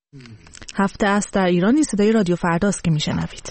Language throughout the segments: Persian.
هفته است در ایران. صدای رادیو فرداست که میشنوید.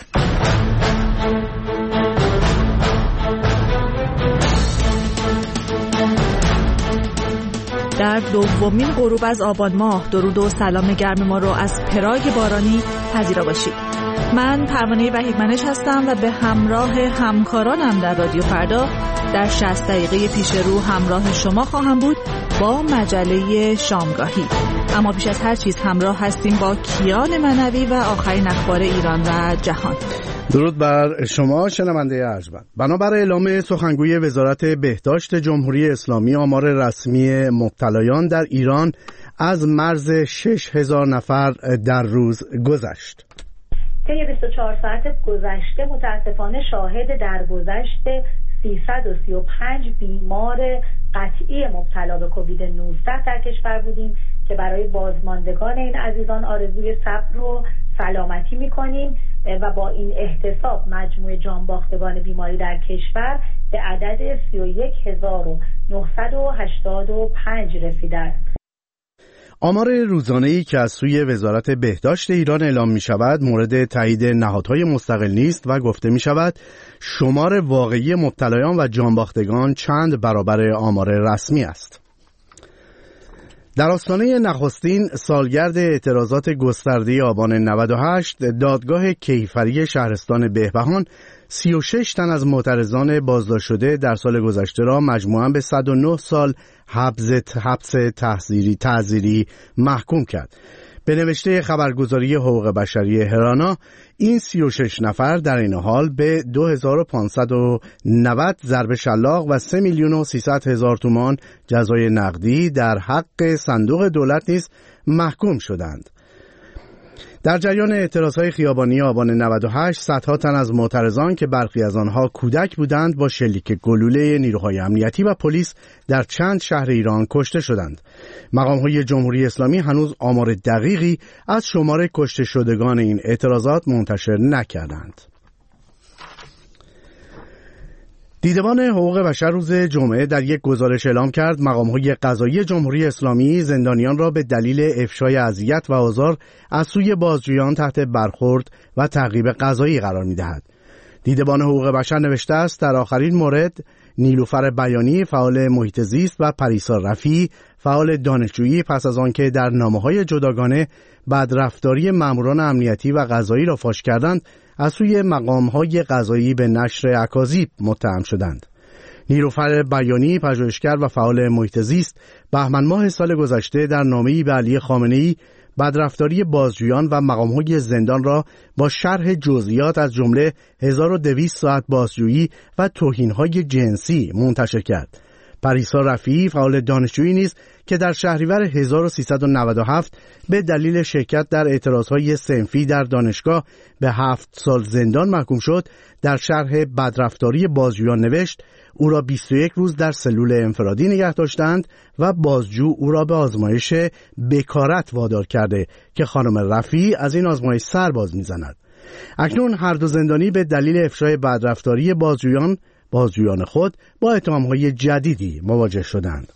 در دومین غروب از آبان ماه درود و سلام گرم ما رو از پراگ بارانی پذیرا باشید. من پروانه وحیدمنش هستم و به همراه همکارانم در رادیو فردا در 60 دقیقه پیش رو همراه شما خواهم بود با مجله شامگاهی. اما پیش از هر چیز همراه هستیم با کیان منوی و آخرین اخبار ایران و جهان. درود بر شما شنونده ارجمند. بنابر اعلام سخنگوی وزارت بهداشت جمهوری اسلامی، آمار رسمی مبتلایان در ایران از مرز 6,000 نفر در روز گذشت. طی 24 ساعت گذشته متاسفانه شاهد درگذشت 335 بیمار قطعی مبتلا به کووید 19 در کشور بودیم که برای بازماندگان این عزیزان آرزوی صبر و سلامتی می‌کنیم و با این احتساب مجموع جانباختگان بیماری در کشور به عدد 31985 رسیده است. آمار روزانه‌ای که از سوی وزارت بهداشت ایران اعلام می‌شود مورد تایید نهادهای مستقل نیست و گفته می‌شود شمار واقعی مبتلایان و جانباختگان چند برابر آمار رسمی است. در آستانه نخستین سالگرد اعتراضات گسترده آبان 98 دادگاه کیفری شهرستان بهبهان 36 تن از معترضان بازداشت شده در سال گذشته را مجموعاً به 109 سال حبس تعزیری محکوم کرد. به نوشته خبرگزاری حقوق بشری هرانا، این 36 نفر در این حال به 2590 ضرب شلاق و 3,300,000 تومان جزای نقدی در حق صندوق دولت نیز محکوم شدند. در جریان اعتراضهای خیابانی آبان 98 صدها تن از معترضان که برخی از آنها کودک بودند با شلیک گلوله نیروهای امنیتی و پلیس در چند شهر ایران کشته شدند. مقام‌های جمهوری اسلامی هنوز آمار دقیقی از شمار کشته شدگان این اعتراضات منتشر نکردند. دیدبان حقوق بشر روز جمعه در یک گزارش اعلام کرد مقام‌های قضایی جمهوری اسلامی زندانیان را به دلیل افشای اذیت و آزار از سوی بازجویان تحت برخورد و تعقیب قضایی قرار می‌دهد. دیدبان حقوق بشر نوشته است در آخرین مورد نیلوفر بیانی فعال محیط زیست و پریسا رفیعی فعال دانشجویی پس از آنکه در نامه‌های جداگانه بدرفتاری ماموران امنیتی و قضایی را فاش کردند از سوی مقام‌های قضایی به نشر اکاذیب متهم شدند. نیلوفر بیانی پژوهشگر و فعال محیط زیست بهمن ماه سال گذشته در نامه‌ای به علی خامنه‌ای بدرفتاری بازجویان و مقام‌های زندان را با شرح جزئیات از جمله 1200 ساعت بازجویی و توهین‌های جنسی منتشر کرد. پریسا رفیعی فعال دانشجویی نیز که در شهریور 1397 به دلیل شرکت در اعتراضهای صنفی در دانشگاه به 7 سال زندان محکوم شد، در شرح بدرفتاری بازجویان نوشت او را 21 روز در سلول انفرادی نگه داشتند و بازجو او را به آزمایش بکارت وادار کرده که خانم رفیعی از این آزمایش سر باز می‌زند. اکنون هر دو زندانی به دلیل افشای بدرفتاری بازجویان خود با اتهام‌های جدیدی مواجه شدند.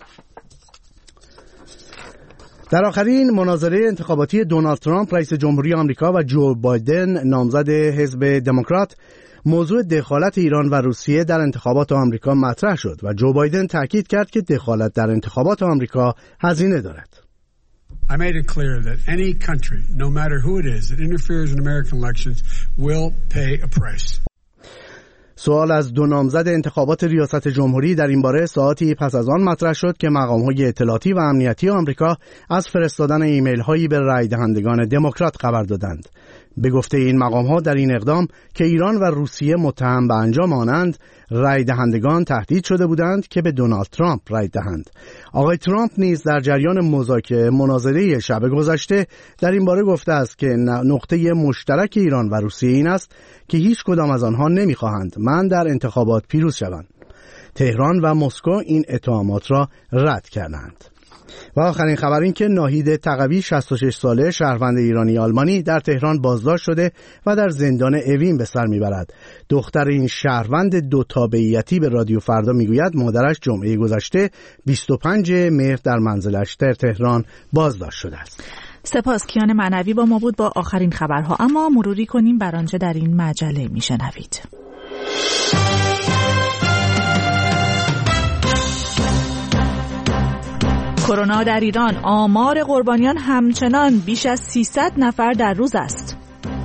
در آخرین مناظره انتخاباتی دونالد ترامپ رئیس جمهوری آمریکا و جو بایدن نامزد حزب دموکرات موضوع دخالت ایران و روسیه در انتخابات آمریکا مطرح شد و جو بایدن تاکید کرد که دخالت در انتخابات آمریکا هزینه دارد. I made it clear that any country, no matter who it is, that interferes in American elections will pay a price. سوال از دو نامزد انتخابات ریاست جمهوری در این باره ساعتی پس از آن مطرح شد که مقام‌های اطلاعاتی و امنیتی آمریکا از فرستادن ایمیل‌هایی به رای دهندگان دموکرات خبر دادند. به گفته این مقام‌ها در این اقدام که ایران و روسیه متهم به انجام آنند، رای دهندگان تهدید شده بودند که به دونالد ترامپ رای دهند. آقای ترامپ نیز در جریان مناظره شب گذشته در این باره گفته است که نقطه مشترک ایران و روسیه این است که هیچ کدام از آنها نمی‌خواهند من در انتخابات پیروز شوم. تهران و مسکو این اتهامات را رد کردند. و آخرین خبر این که ناهید تقوی 66 ساله شهروند ایرانی آلمانی در تهران بازداشت شده و در زندان اوین به سر میبرد. دختر این شهروند دو تابعیتی به رادیو فردا میگوید مادرش جمعه گذشته 25 مهر در منزلش در تهران بازداشت شده است. سپاس. کیان معنوی با ما بود با آخرین خبرها. اما مروری کنیم بر آنچه در این مجله میشنوید. کرونا در ایران، آمار قربانیان همچنان بیش از 300 نفر در روز است.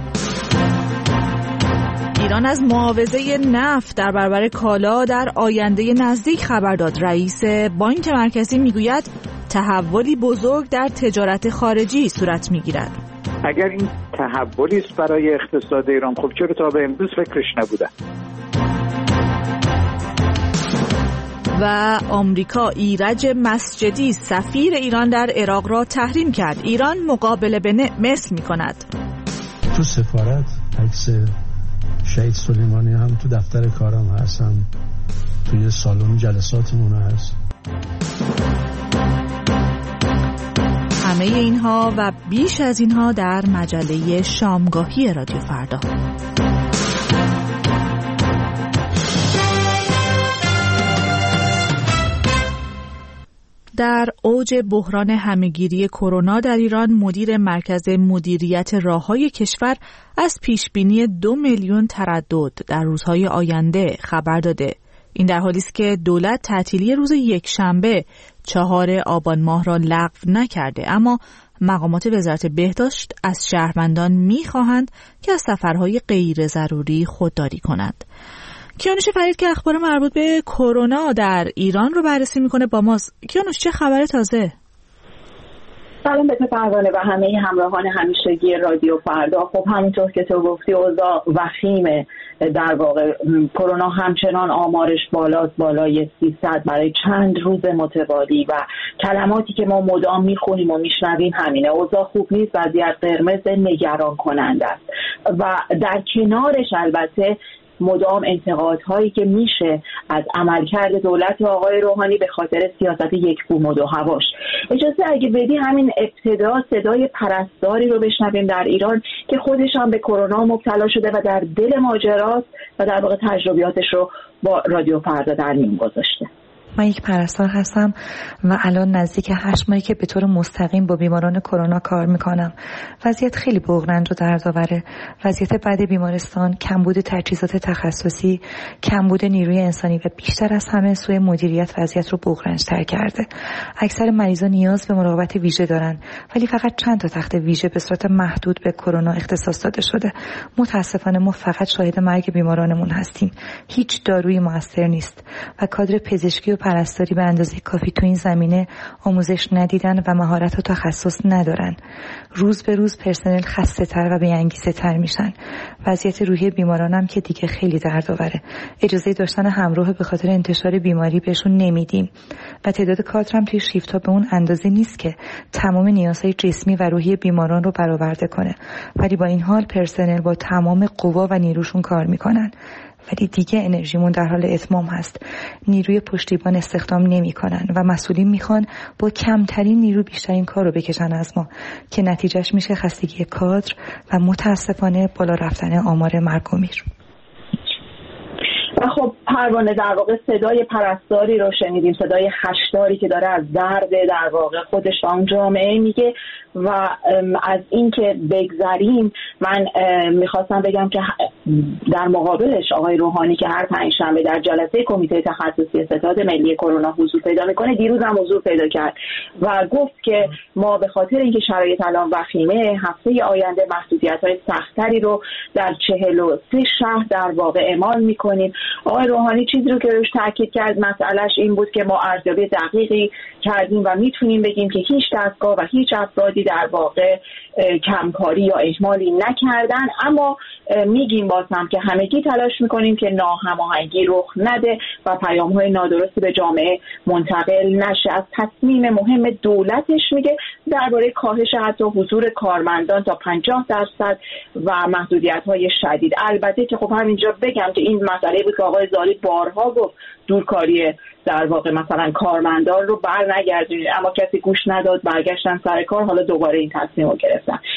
ایران از معاوضه نفت در برابر کالا در آینده نزدیک خبر داد. رئیس بانک مرکزی میگوید تحولی بزرگ در تجارت خارجی صورت میگیرد. اگر این تحولی است برای اقتصاد ایران، خب چرا تا به امروز فکرش نبوده؟ و آمریکا ایرج مسجدی سفیر ایران در عراق را تحریم کرد. ایران مقابله به مصر می‌کند. تو سفارت عکس شهید سلیمانی هم تو دفتر کارم هستم، توی سالن جلساتمون هست. همه اینها و بیش از اینها در مجله شامگاهی رادیو فردا. در اوج بحران همه‌گیری کرونا در ایران، مدیر مرکز مدیریت راههای کشور از پیشبینی 2 میلیون تردد در روزهای آینده خبر داده. این در حالی است که دولت تعطیلی روز یکشنبه 4 آبان ماه را لغو نکرده، اما مقامات وزارت بهداشت از شهروندان می‌خواهند که از سفرهای غیر ضروری خودداری کنند. کیانوش فرید که اخبار مربوط به کرونا در ایران رو بررسی میکنه با ماست. کیانوش، چه خبر تازه؟ سلام به تو پروانه و همه همراهان همیشگی رادیو فردا. خب همونطور که تو گفتی اوضاع وخیمه. در واقع کرونا همچنان آمارش بالاست، بالای 300 برای چند روز متوالی و کلماتی که ما مدام میخونیم و میشنویم همینه. اوضاع خوب نیست، وضعیت قرمز، نگران کننده است و در کنارش البته مدام انتقادهایی که میشه از عملکرد دولت آقای روحانی به خاطر سیاست یک بوم و دو هواش. اجازه اگه بدی همین ابتدا صدای پرستاری رو بشنویم در ایران که خودش هم به کرونا مبتلا شده و در دل ماجراست و در واقع تجربیاتش رو با رادیو فردا در میون گذاشته. من یک پرستار هستم و الان نزدیک 8 ماهی که به طور مستقیم با بیماران کرونا کار میکنم. وضعیت خیلی بغرنج و دردآوره. وضعیت بد بیمارستان، کمبود تجهیزات تخصصی، کمبود نیروی انسانی و بیشتر از همه سوء مدیریت وضعیت رو بغرنج‌تر کرده. اکثر مریضا نیاز به مراقبت ویژه دارن، ولی فقط چند تا تخت ویژه به صورت محدود به کرونا اختصاص داده شده. متاسفانه ما فقط شاهد مرگ بیمارانمون هستیم. هیچ دارویی موثر نیست و کادر پزشکی و پرستاری به اندازه کافی تو این زمینه آموزش ندیدن و مهارت و تخصص ندارن. روز به روز پرسنل خسته تر و بی‌انگیزه تر میشن. وضعیت روحی بیمارانم که دیگه خیلی دردآوره. اجازه داشتن همراه به خاطر انتشار بیماری بهشون نمیدیم و تعداد کادرم توی شیفت‌ها به اون اندازه نیست که تمام نیازهای جسمی و روحی بیماران رو برآورده کنه. ولی با این حال پرسنل با تمام قوا و نیروشون کار میکنن. ولی دیگه انرژیمون در حال اتمام هست. نیروی پشتیبان استخدام نمی‌کنن و مسئولین میخوان با کمترین نیرو بیشترین کار رو بکشن از ما که نتیجهش میشه خستگی کادر و متاسفانه بالا رفتن آمار مرگ و میر. و خب پروانه در واقع صدای پرستاری رو شنیدیم، صدای هشداری که داره از درد در واقع خودش و اون جامعه میگه و از این که بگذریم من میخواستم بگم که در مقابلش آقای روحانی که هر پنجشنبه در جلسه کمیته تخصصی ستاد ملی کرونا حضور پیدا میکنه، دیروز هم حضور پیدا کرد و گفت که ما به خاطر اینکه شرایط الان وخیمه هفته آینده محدودیت‌های سخت‌تری رو در 43 شهر در واقع اعمال میکنیم. آقای روحانی چیزی رو که روش تاکید کرد مسئلهش این بود که ما ارزیابی دقیقی کردیم و میتونیم بگیم که هیچ دستگاه و هیچ افرادی در واقع کمکاری یا اهمالی نکردن، اما میگیم بازم که همگی تلاش میکنیم که ناهماهنگی رخ نده و پیام‌های نادرستی به جامعه منتقل نشه. از تصمیم مهم دولتش میگه درباره کاهش حتی حضور کارمندان تا 50% و محدودیت‌های شدید. البته که خب همینجا بگم که این مسئله بود که آقای زالی بارها گفت دورکاری در واقع مثلا کارمندان رو بر نگردونید، اما کسی گوش نداد، برگشتن سر کار، حالا دوباره این تصمیم رو گرفتن.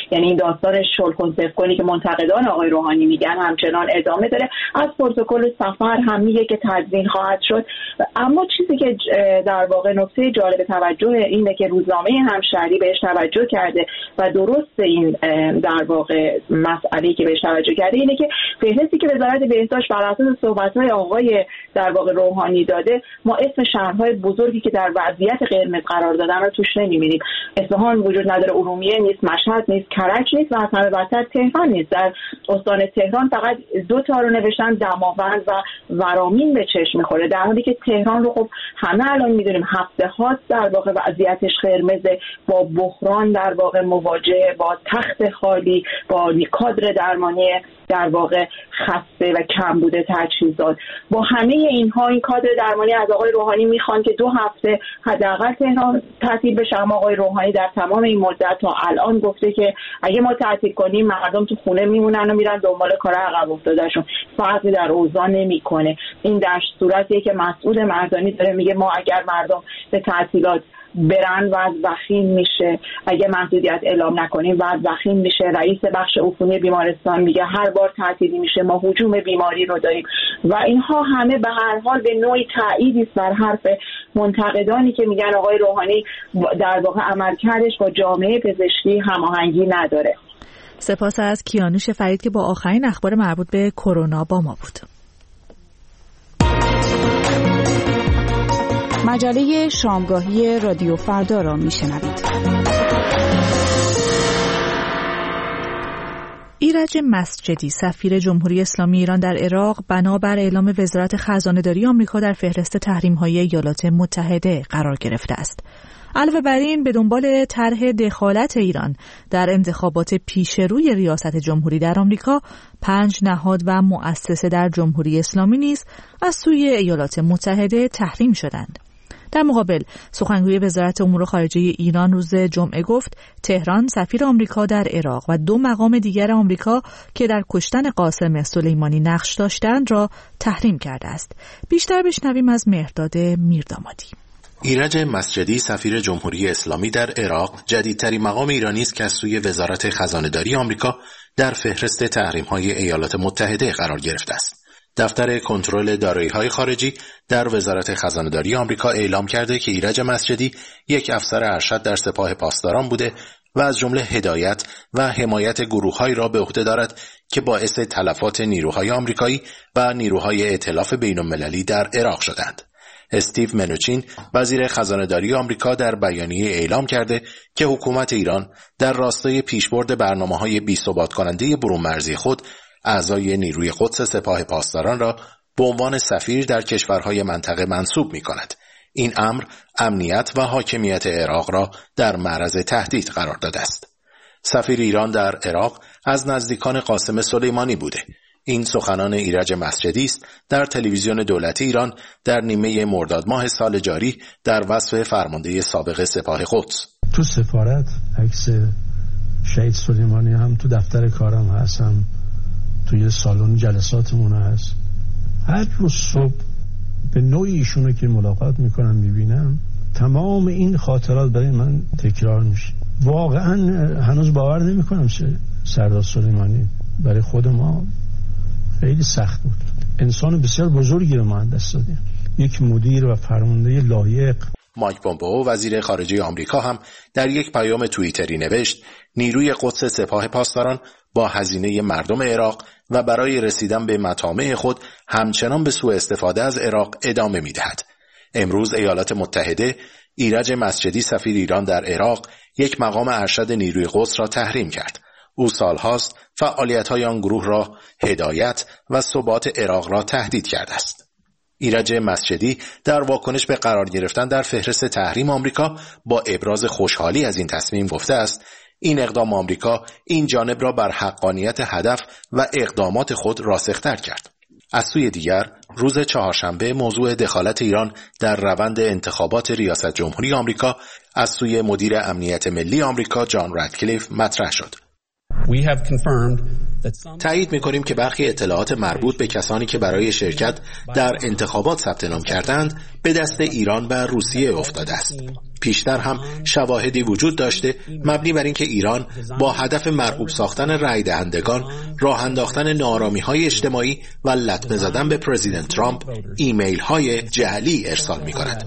یعنی این داستان شل کن صفر کنی که منتقدان آقای روحانی میگن همچنان ادامه داره. از پروتکل سفر هم میگه که تدوین خواهد شد. اما چیزی که در واقع نکته جالب توجه اینه که روزنامه همشهری بهش توجه کرده و درست این در واقع مسئله‌ای که بهش توجه کرده اینه که فهرستی که وزارت بهداشت بر اساس صحبت‌های آقای در واقع روحانی داده، ما اسم شهرهای بزرگی که در وضعیت قرمز قرار دادن رو توش نمی‌بینیم. اصفهان وجود نداره، ارومیه نیست، مشهد نیست، کرج نیست و از همه بدتر تهران نیست. در استان تهران فقط 2 تا رو نوشتن، دماوند و ورامین به چشم می‌خوره، در حالی که تهران رو خب همه الان می‌دونیم هفته‌ها در واقع وضعیتش قرمزه، با بحران در واقع مواجهه، با تخت خالی، با کادر درمانی در واقع خسته و کمبود تجهیزات. با همه اینها این کادر درمانی از آقای روحانی میخوان که 2 هفته حداقل تهران تعطیل بشه، اما آقای روحانی در تمام این مدت تا الان گفته که اگه ما تعطیل کنیم مردم تو خونه میمونن و میرن دنبال کار عقب افتادهشون، فرقی در اوضاع نمیکنه. این در صورتیه که مسئول مردانی داره میگه ما اگر مردم به تعطیلات برن وضع وخیم میشه، اگه محدودیت اعلام نکنیم وضع وخیم میشه. رئیس بخش عفونی بیمارستان میگه هر بار تعطیلی میشه ما هجوم بیماری رو داریم و اینها همه به هر حال به نوعی تأییدی است بر حرف منتقدانی که میگن آقای روحانی در واقع عملکردش با جامعه پزشکی هماهنگی نداره. سپاس از کیانوش فرید که با آخرین اخبار مربوط به کرونا با ما بود. مجله شامگاهی رادیو فردا را میشنوید. ایرج مسجدی سفیر جمهوری اسلامی ایران در عراق بنابر اعلام وزارت خزانه‌داری آمریکا در فهرست تحریم‌های ایالات متحده قرار گرفته است. علاوه بر این به دنبال طرح دخالت ایران در انتخابات پیشروی ریاست جمهوری در آمریکا 5 نهاد و مؤسسه در جمهوری اسلامی نیز از سوی ایالات متحده تحریم شدند. در مقابل سخنگوی وزارت امور خارجه ایران روز جمعه گفت تهران سفیر آمریکا در عراق و 2 مقام دیگر آمریکا که در کشتن قاسم سلیمانی نقش داشتند را تحریم کرده است. بیشتر بشنویم از مهرداد میردامادی. ایرج مسجدی سفیر جمهوری اسلامی در عراق جدیدترین مقام ایرانی است که از سوی وزارت خزانه‌داری آمریکا در فهرست تحریم‌های ایالات متحده قرار گرفته است. دفتر کنترل دارایی‌های خارجی در وزارت خزانه‌داری آمریکا اعلام کرده که ایرج مسجدی یک افسر ارشد در سپاه پاسداران بوده و از جمله هدایت و حمایت گروه‌هایی را به عهده دارد که باعث تلفات نیروهای آمریکایی و نیروهای ائتلاف بین‌المللی در عراق شدند. استیو منوچین وزیر خزانه‌داری آمریکا در بیانیه اعلام کرده که حکومت ایران در راستای پیشبرد برنامه‌های بی‌ثبات کننده برون‌مرزی خود اعضای نیروی قدس سپاه پاسداران را به عنوان سفیر در کشورهای منطقه منصوب می‌کند. این امر امنیت و حاکمیت عراق را در معرض تهدید قرار داده است. سفیر ایران در عراق از نزدیکان قاسم سلیمانی بوده. این سخنان ایرج مسجدی است در تلویزیون دولتی ایران در نیمه مرداد ماه سال جاری در وصف فرمانده سابق سپاه قدس. تو سفارت عکس شهید سلیمانی هم تو دفتر کارم هستم، توی سالن جلساتمون هست. هر روز صبح به نوعی ایشونو که ملاقات میکنم میبینم تمام این خاطرات برای من تکرار میشه. واقعا هنوز باور نمیکنم سردار سلیمانی برای خود ما خیلی سخت بود. انسان بسیار بزرگی رو ما از دست دادیم، یک مدیر و فرمانده لایق. مایک پومپئو وزیر خارجه آمریکا هم در یک پیام توییتری نوشت نیروی قدس سپاه پاسداران با هزینه مردم عراق و برای رسیدن به مطامع خود همچنان به سوء استفاده از عراق ادامه می‌دهد. امروز ایالات متحده ایرج مسجدی سفیر ایران در عراق یک مقام ارشد نیروی قدس را تحریم کرد. او سالهاست فعالیت‌های آن گروه را هدایت و ثبات عراق را تهدید کرده است. ایرج مسجدی در واکنش به قرار گرفتن در فهرست تحریم آمریکا با ابراز خوشحالی از این تصمیم گفته است این اقدام آمریکا این جانب را بر حقانیت هدف و اقدامات خود راسختر کرد. از سوی دیگر روز چهارشنبه موضوع دخالت ایران در روند انتخابات ریاست جمهوری آمریکا از سوی مدیر امنیت ملی آمریکا جان رادکلیف مطرح شد. We have confirmed تایید می‌کنیم که برخی اطلاعات مربوط به کسانی که برای شرکت در انتخابات ثبت نام کردند به دست ایران و روسیه افتاده است. پیشتر هم شواهدی وجود داشته مبنی بر اینکه ایران با هدف مرغوب ساختن رای دهندگان، راه انداختن ناآرامی‌های اجتماعی و لطمه زدن به پرزیدنت ترامپ ایمیل‌های جعلی ارسال می‌کند.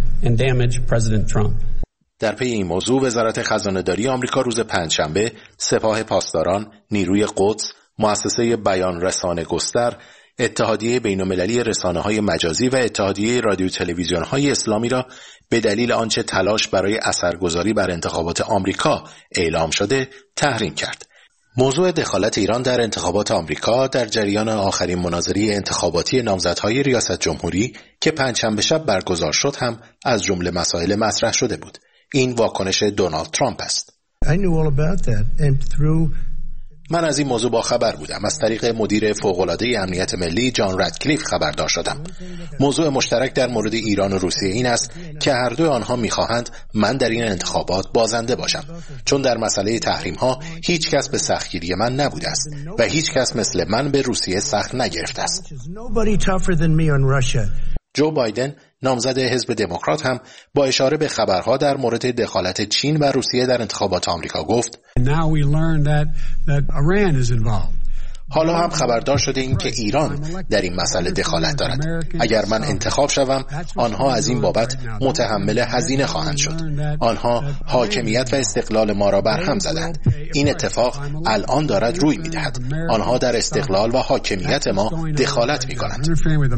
در پی این موضوع وزارت خزانه‌داری آمریکا روز پنجشنبه سپاه پاسداران، نیروی قدس، مؤسسه بیان رسانه گستر، اتحادیه بین‌المللی رسانه‌های مجازی و اتحادیه رادیو تلویزیون‌های اسلامی را به دلیل آنچه تلاش برای اثرگذاری بر انتخابات آمریکا اعلام شده تحریم کرد. موضوع دخالت ایران در انتخابات آمریکا در جریان آخرین مناظره انتخاباتی نامزدهای ریاست جمهوری که پنجشنبه شب برگزار شد هم از جمله مسائل مطرح شده بود. این واکنش دونالد ترامپ است. من از این موضوع با خبر بودم. از طریق مدیر فوق‌العاده امنیت ملی جان رادکلیف خبردار شدم. موضوع مشترک در مورد ایران و روسیه این است که هر دو آنها می‌خواهند من در این انتخابات بازنده باشم، چون در مسئله تحریم‌ها هیچ کس به سختگیری من نبوده است و هیچ کس مثل من به روسیه سخت نگرفته است. جو بایدن نامزد حزب دموکرات هم با اشاره به خبرها در مورد دخالت چین و روسیه در انتخابات آمریکا گفت حالا هم خبردار شده این که ایران در این مسئله دخالت دارد. اگر من انتخاب شوم آنها از این بابت متحمل هزینه خواهند شد. آنها حاکمیت و استقلال ما را برهم زدند. این اتفاق الان دارد روی می‌دهد. آنها در استقلال و حاکمیت ما دخالت می‌کنند.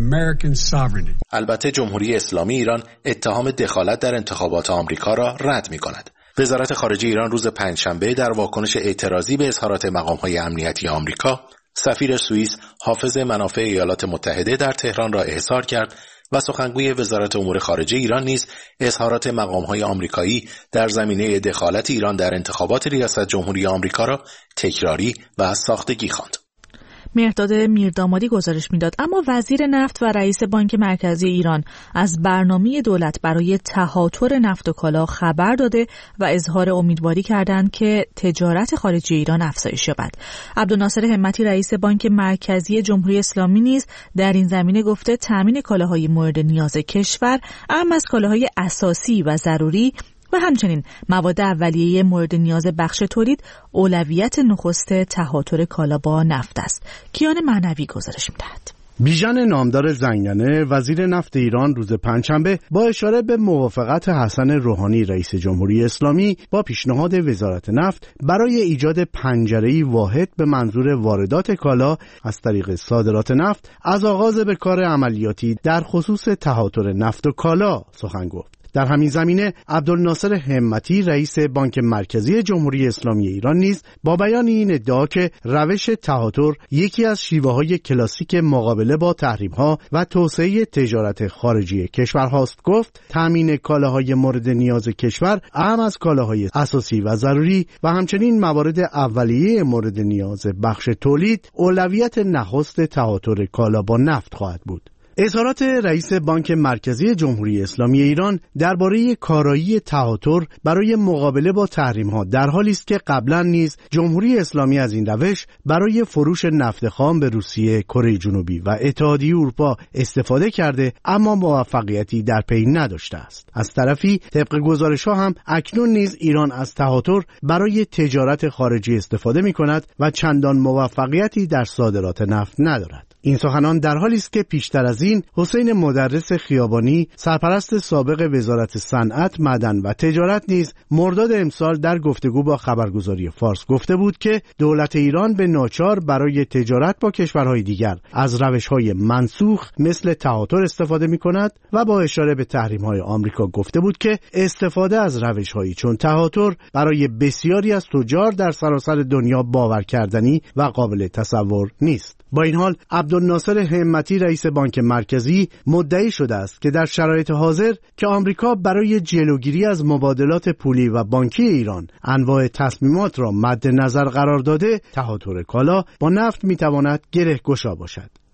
البته جمهوری اسلامی ایران اتهام دخالت در انتخابات آمریکا را رد می‌کند. وزارت خارجه ایران روز پنجشنبه در واکنش اعتراضی به اظهارات مقام‌های امنیتی آمریکا، سفیر سوئیس حافظ منافع ایالات متحده در تهران را احضار کرد و سخنگوی وزارت امور خارجه ایران نیز اظهارات مقام‌های آمریکایی در زمینه دخالت ایران در انتخابات ریاست جمهوری آمریکا را تکراری و ساختگی خواند. مهرداد میردامادی گزارش میداد. اما وزیر نفت و رئیس بانک مرکزی ایران از برنامه دولت برای تهاتر نفت و کالا خبر داده و اظهار امیدواری کردند که تجارت خارجی ایران افزایش یابد. عبدالناصر همتی رئیس بانک مرکزی جمهوری اسلامی نیز در این زمینه گفته تامین کالاهای مورد نیاز کشور، اهم از کالاهای اساسی و ضروری و همچنین مواد اولیه مورد نیاز بخش تولید، اولویت نخست تهاتر کالا با نفت است. کیان معنوی گزارش می‌دهد. بیژن نامدار زنگنه وزیر نفت ایران روز پنجشنبه با اشاره به موافقت حسن روحانی رئیس جمهوری اسلامی با پیشنهاد وزارت نفت برای ایجاد پنجره‌ای واحد به منظور واردات کالا از طریق صادرات نفت از آغاز به کار عملیاتی در خصوص تهاتر نفت و کالا سخن گفت. در همین زمینه عبدالناصر همتی رئیس بانک مرکزی جمهوری اسلامی ایران نیز با بیان این ادعا که روش تهاتر یکی از شیوه‌های کلاسیک مقابله با تحریم‌ها و توسعه تجارت خارجی کشورهاست گفت تامین کالاهای مورد نیاز کشور اهم از کالاهای اساسی و ضروری و همچنین موارد اولیه مورد نیاز بخش تولید اولویت نخست تهاتر کالا با نفت خواهد بود. اظهارات رئیس بانک مرکزی جمهوری اسلامی ایران درباره کارایی تهاتر برای مقابله با تحریم‌ها در حالی است که قبلا نیز جمهوری اسلامی از این روش برای فروش نفت خام به روسیه، کره جنوبی و اتحادیه اروپا استفاده کرده اما موفقیتی در پی نداشته است. از طرفی طبق گزارش‌ها هم اکنون نیز ایران از تهاتر برای تجارت خارجی استفاده می‌کند و چندان موفقیتی در صادرات نفت ندارد. این سخنان در حالی است که پیشتر از این حسین مدرس خیابانی سرپرست سابق وزارت صنعت، معدن و تجارت نیز مرداد امسال در گفتگو با خبرگزاری فارس گفته بود که دولت ایران به ناچار برای تجارت با کشورهای دیگر از روش‌های منسوخ مثل تهاتر استفاده می‌کند و با اشاره به تحریم‌های آمریکا گفته بود که استفاده از روش‌هایی چون تهاتر برای بسیاری از تجار در سراسر دنیا باور کردنی و قابل تصور نیست. با این حال عبدالناصر همتی رئیس بانک مرکزی مدعی شده است که در شرایط حاضر که آمریکا برای جلوگیری از مبادلات پولی و بانکی ایران انواع تصمیمات را مد نظر قرار داده، تهاتر کالا با نفت میتواند گره گشا باشد.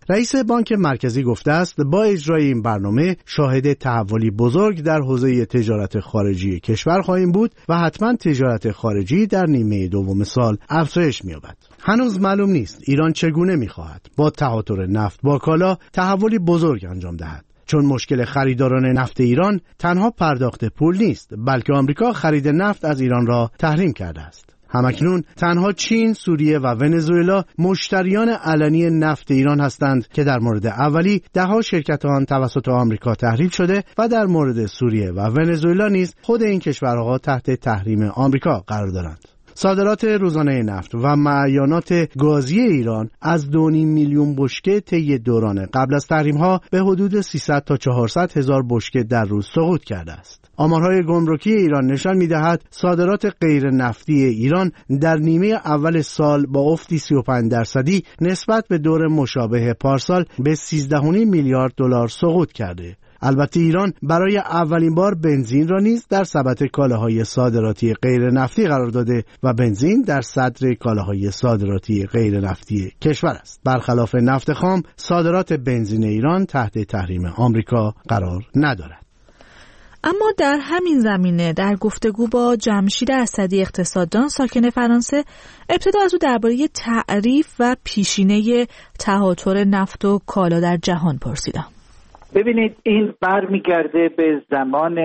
رئیس بانک مرکزی گفته است با اجرای این برنامه شاهد تحولی بزرگ در حوزه تجارت خارجی کشور خواهیم بود و حتما تجارت خارجی در نیمه دوم سال افزایش می‌یابد. هنوز معلوم نیست ایران چگونه می‌خواهد با تهاتر نفت با کالا تحولی بزرگ انجام دهد. چون مشکل خریداران نفت ایران تنها پرداخت پول نیست، بلکه آمریکا خرید نفت از ایران را تحریم کرده است. همکنون تنها چین، سوریه و ونزوئلا مشتریان علنی نفت ایران هستند که در مورد اولی ده‌ها شرکت آن توسط آمریکا تحریم شده و در مورد سوریه و ونزوئلا نیز خود این کشورها تحت تحریم آمریکا قرار دارند. صادرات روزانه نفت و معدنیات گازی ایران از 2.5 میلیون بشکه طی دوران قبل از تحریم‌ها به حدود 300 تا 400 هزار بشکه در روز سقوط کرده است. آمارهای گمرکی ایران نشان می‌دهد صادرات غیر نفتی ایران در نیمه اول سال با افتی 35% نسبت به دور مشابه پارسال به 13.5 میلیارد دلار سقوط کرده. البته ایران برای اولین بار بنزین را نیز در سبد کالاهای صادراتی غیر نفتی قرار داده و بنزین در صدر کالاهای صادراتی غیر نفتی کشور است. برخلاف نفت خام، صادرات بنزین ایران تحت تحریم آمریکا قرار ندارد. اما در همین زمینه در گفتگو با جمشید اسدی اقتصاددان ساکن فرانسه ابتدا از او درباره تعریف و پیشینه تهاتر نفت و کالا در جهان پرسیدم. ببینید این برمیگرده به زمان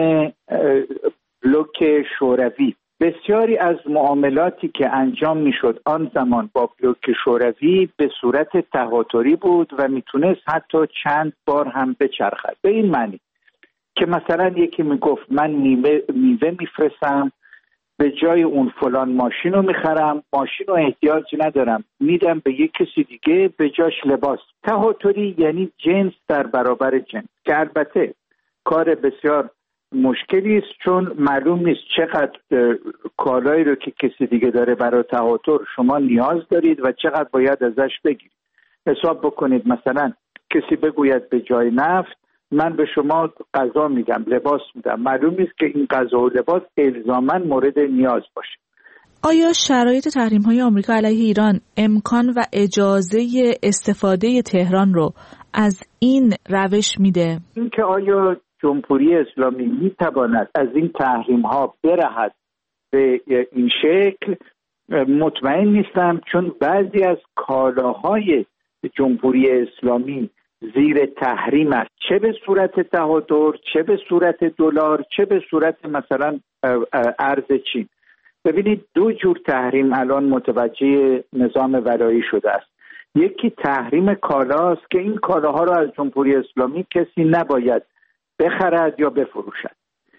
بلوک شوروی. بسیاری از معاملاتی که انجام میشد آن زمان با بلوک شوروی به صورت تهاتری بود و میتونست حتی چند بار هم بچرخد. به این معنی که مثلا یکی میگفت من میوه میفرستم، به جای اون فلان ماشین رو میخرم، ماشین رو احتیاجی ندارم، میدم به یک کسی دیگه به جاش لباس. تهاتری یعنی جنس در برابر جنس، که البته کار بسیار مشکلی است چون معلوم نیست چقدر کالایی رو که کسی دیگه داره برای تهاتر شما نیاز دارید و چقدر باید ازش بگیرید. حساب بکنید مثلا کسی بگوید به جای نفت من به شما غذا میدم، لباس میدم، معلوم نیست که این غذا و لباس الزاماً مورد نیاز باشه. آیا شرایط تحریم‌های آمریکا علیه ایران امکان و اجازه استفاده تهران رو از این روش میده؟ اینکه آیا جمهوری اسلامی میتواند از این تحریم‌ها برهد به این شکل مطمئن نیستم، چون بعضی از کالاهای جمهوری اسلامی زیر تحریم است، چه به صورت تهاتر، چه به صورت دلار، چه به صورت مثلا ارز چین. ببینید دو جور تحریم الان متوجه نظام ولایی شده است. یکی تحریم کالاست که این کالاها را از جمهوری اسلامی کسی نباید بخرد یا بفروشد.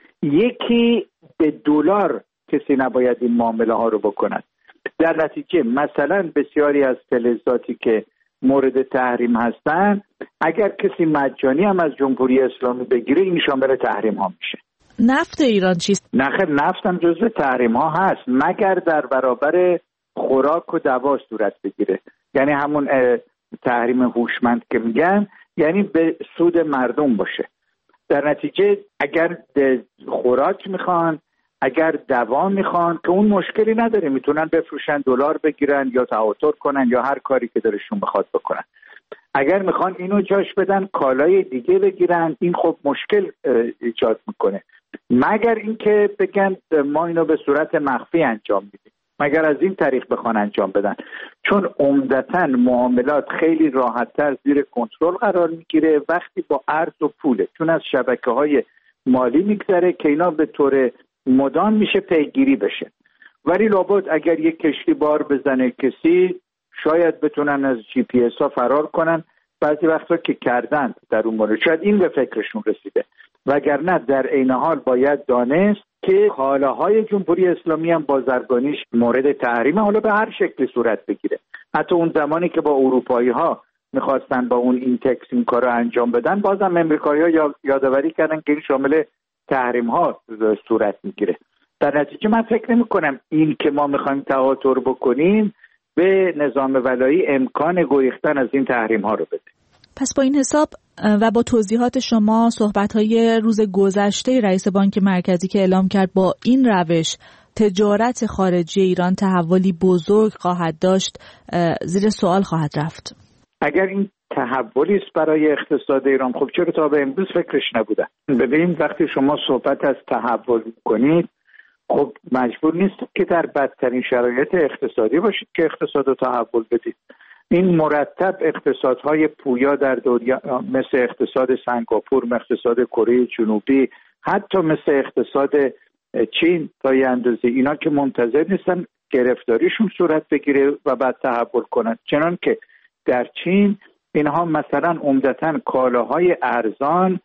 یکی به دلار کسی نباید این معامله ها رو بکند. در نتیجه مثلا بسیاری از فلزاتی که مورد تحریم هستن اگر کسی مجانی هم از جمهوری اسلامی بگیره این شامل تحریم ها میشه. نفت ایران چیست؟ نخیر، نفت هم جزو تحریم ها هست مگر در برابر خوراک و دوا صورت بگیره، یعنی همون تحریم هوشمند که میگن، یعنی به سود مردم باشه. در نتیجه اگر خوراک میخوان، اگر دوا میخوان که اون مشکلی نداره، میتونن بفروشن، دلار بگیرن یا تهاتر کنن یا هر کاری که دلشون بخواد بکنن. اگر میخوان اینو جاش بدن کالای دیگه بگیرن، این خب مشکل ایجاد میکنه. مگر اینکه بگن ما اینو به صورت مخفی انجام میدیم، مگر از این طریق بخوان انجام بدن، چون عمدتاً معاملات خیلی راحت‌تر زیر کنترل قرار میگیره وقتی با ارز و پوله، چون از شبکه‌های مالی میگذره که اینا به طور مدام میشه پیگیری بشه. ولی لابد اگر یک کشتی بار بزنه کسی، شاید بتونن از جی پی اس ها فرار کنن. بعضی وقتا که کردن در اون مورد شاید این به فکرشون رسیده، وگرنه در عین حال باید دانست که کالاهای جمهوری اسلامی هم بازرگانیش مورد تحریم، حالا به هر شکلی صورت بگیره. حتی اون زمانی که با اروپایی ها میخواستن با اون اینتکس این کار رو انجام بدن، بازم امریکایی ها یادآوری کردن که این شامل تحریم ها صورت میگیره. در نتیجه من فکر نمی کنم این که ما میخوایم تهاتر بکنیم به نظام ولایی امکان گریختن از این تحریم ها رو بده. پس با این حساب و با توضیحات شما، صحبت‌های روز گذشته رئیس بانک مرکزی که اعلام کرد با این روش تجارت خارجی ایران تحولی بزرگ خواهد داشت، زیر سوال خواهد رفت. اگر این تحولی است برای اقتصاد ایران. خب چرا تا به امروز فکرش نبودن؟ ببینید وقتی شما صحبت از تحول کنید، خب مجبور نیست که در بدترین شرایط اقتصادی باشید که اقتصاد رو تحول بدید. این مرتب اقتصادهای پویا در دنیا مثل اقتصاد سنگاپور، مثل اقتصاد کره جنوبی، حتی مثل اقتصاد چین تا یه اندازه، اینا که منتظر نیستن گرفتاریشون صورت بگیره و بعد تحول کنن. چنان که در چین اینها مثلا عمدتاً کالاهای ارزان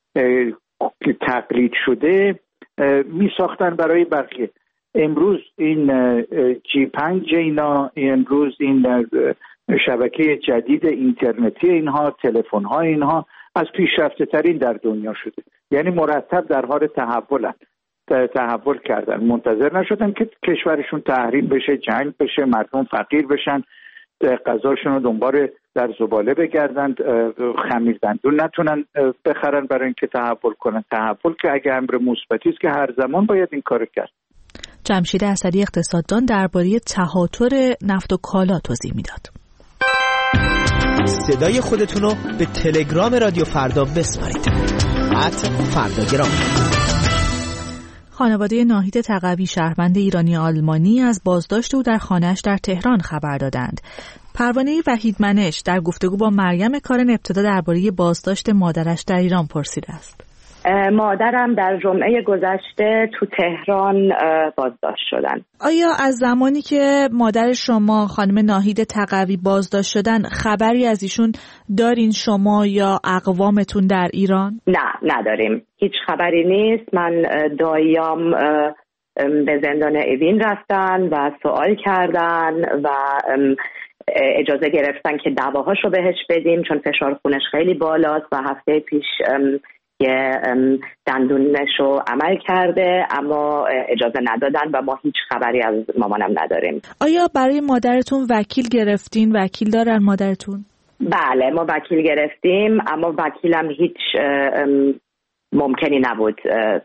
تقلید شده می ساختن برای بقیه. امروز این G5 اینا، امروز این شبکه جدید اینترنتی اینها، تلفن های اینها از پیشرفته ترین در دنیا شده. یعنی مرتب در حال تحول کردن، منتظر نشدن که کشورشون تحریم بشه، جنگ بشه، مردم فقیر بشن، غذاشون رو دنبال در زباله بگردن، خمیر دندون نتونن بخرن برای اینکه تحول کنن. تحول که اگه امر مثبتی است که هر زمان باید این کارو کرد. جمشید اسدی اقتصاددان درباره تهاتر نفت و کالا توضیح میداد. صدای خودتون رو به تلگرام رادیو فردا بسپارید. @فرداگرام. خانواده ناهید تقوی شهروند ایرانی آلمانی از بازداشت او در خانه‌اش در تهران خبر دادند. پروانه وحیدمنش در گفتگو با مریم کارن ابتدا درباره بازداشت مادرش در ایران پرسیده است. مادرم در جمعه گذشته تو تهران بازداشت شدن. آیا از زمانی که مادر شما خانم ناهید تقوی بازداشت شدن خبری از ایشون دارین شما یا اقوامتون در ایران؟ نه نداریم، هیچ خبری نیست. من داییام به زندان اوین رفتن و سوال کردن و اجازه گرفتن که دواهاشو بهش بدیم چون فشار خونش خیلی بالاست و هفته پیش که دندونشو عمل کرده، اما اجازه ندادن و ما هیچ خبری از مامانم نداریم. آیا برای مادرتون وکیل گرفتین؟ وکیل دارن مادرتون؟ بله ما وکیل گرفتیم، اما وکیلم هیچ ممکنی نبود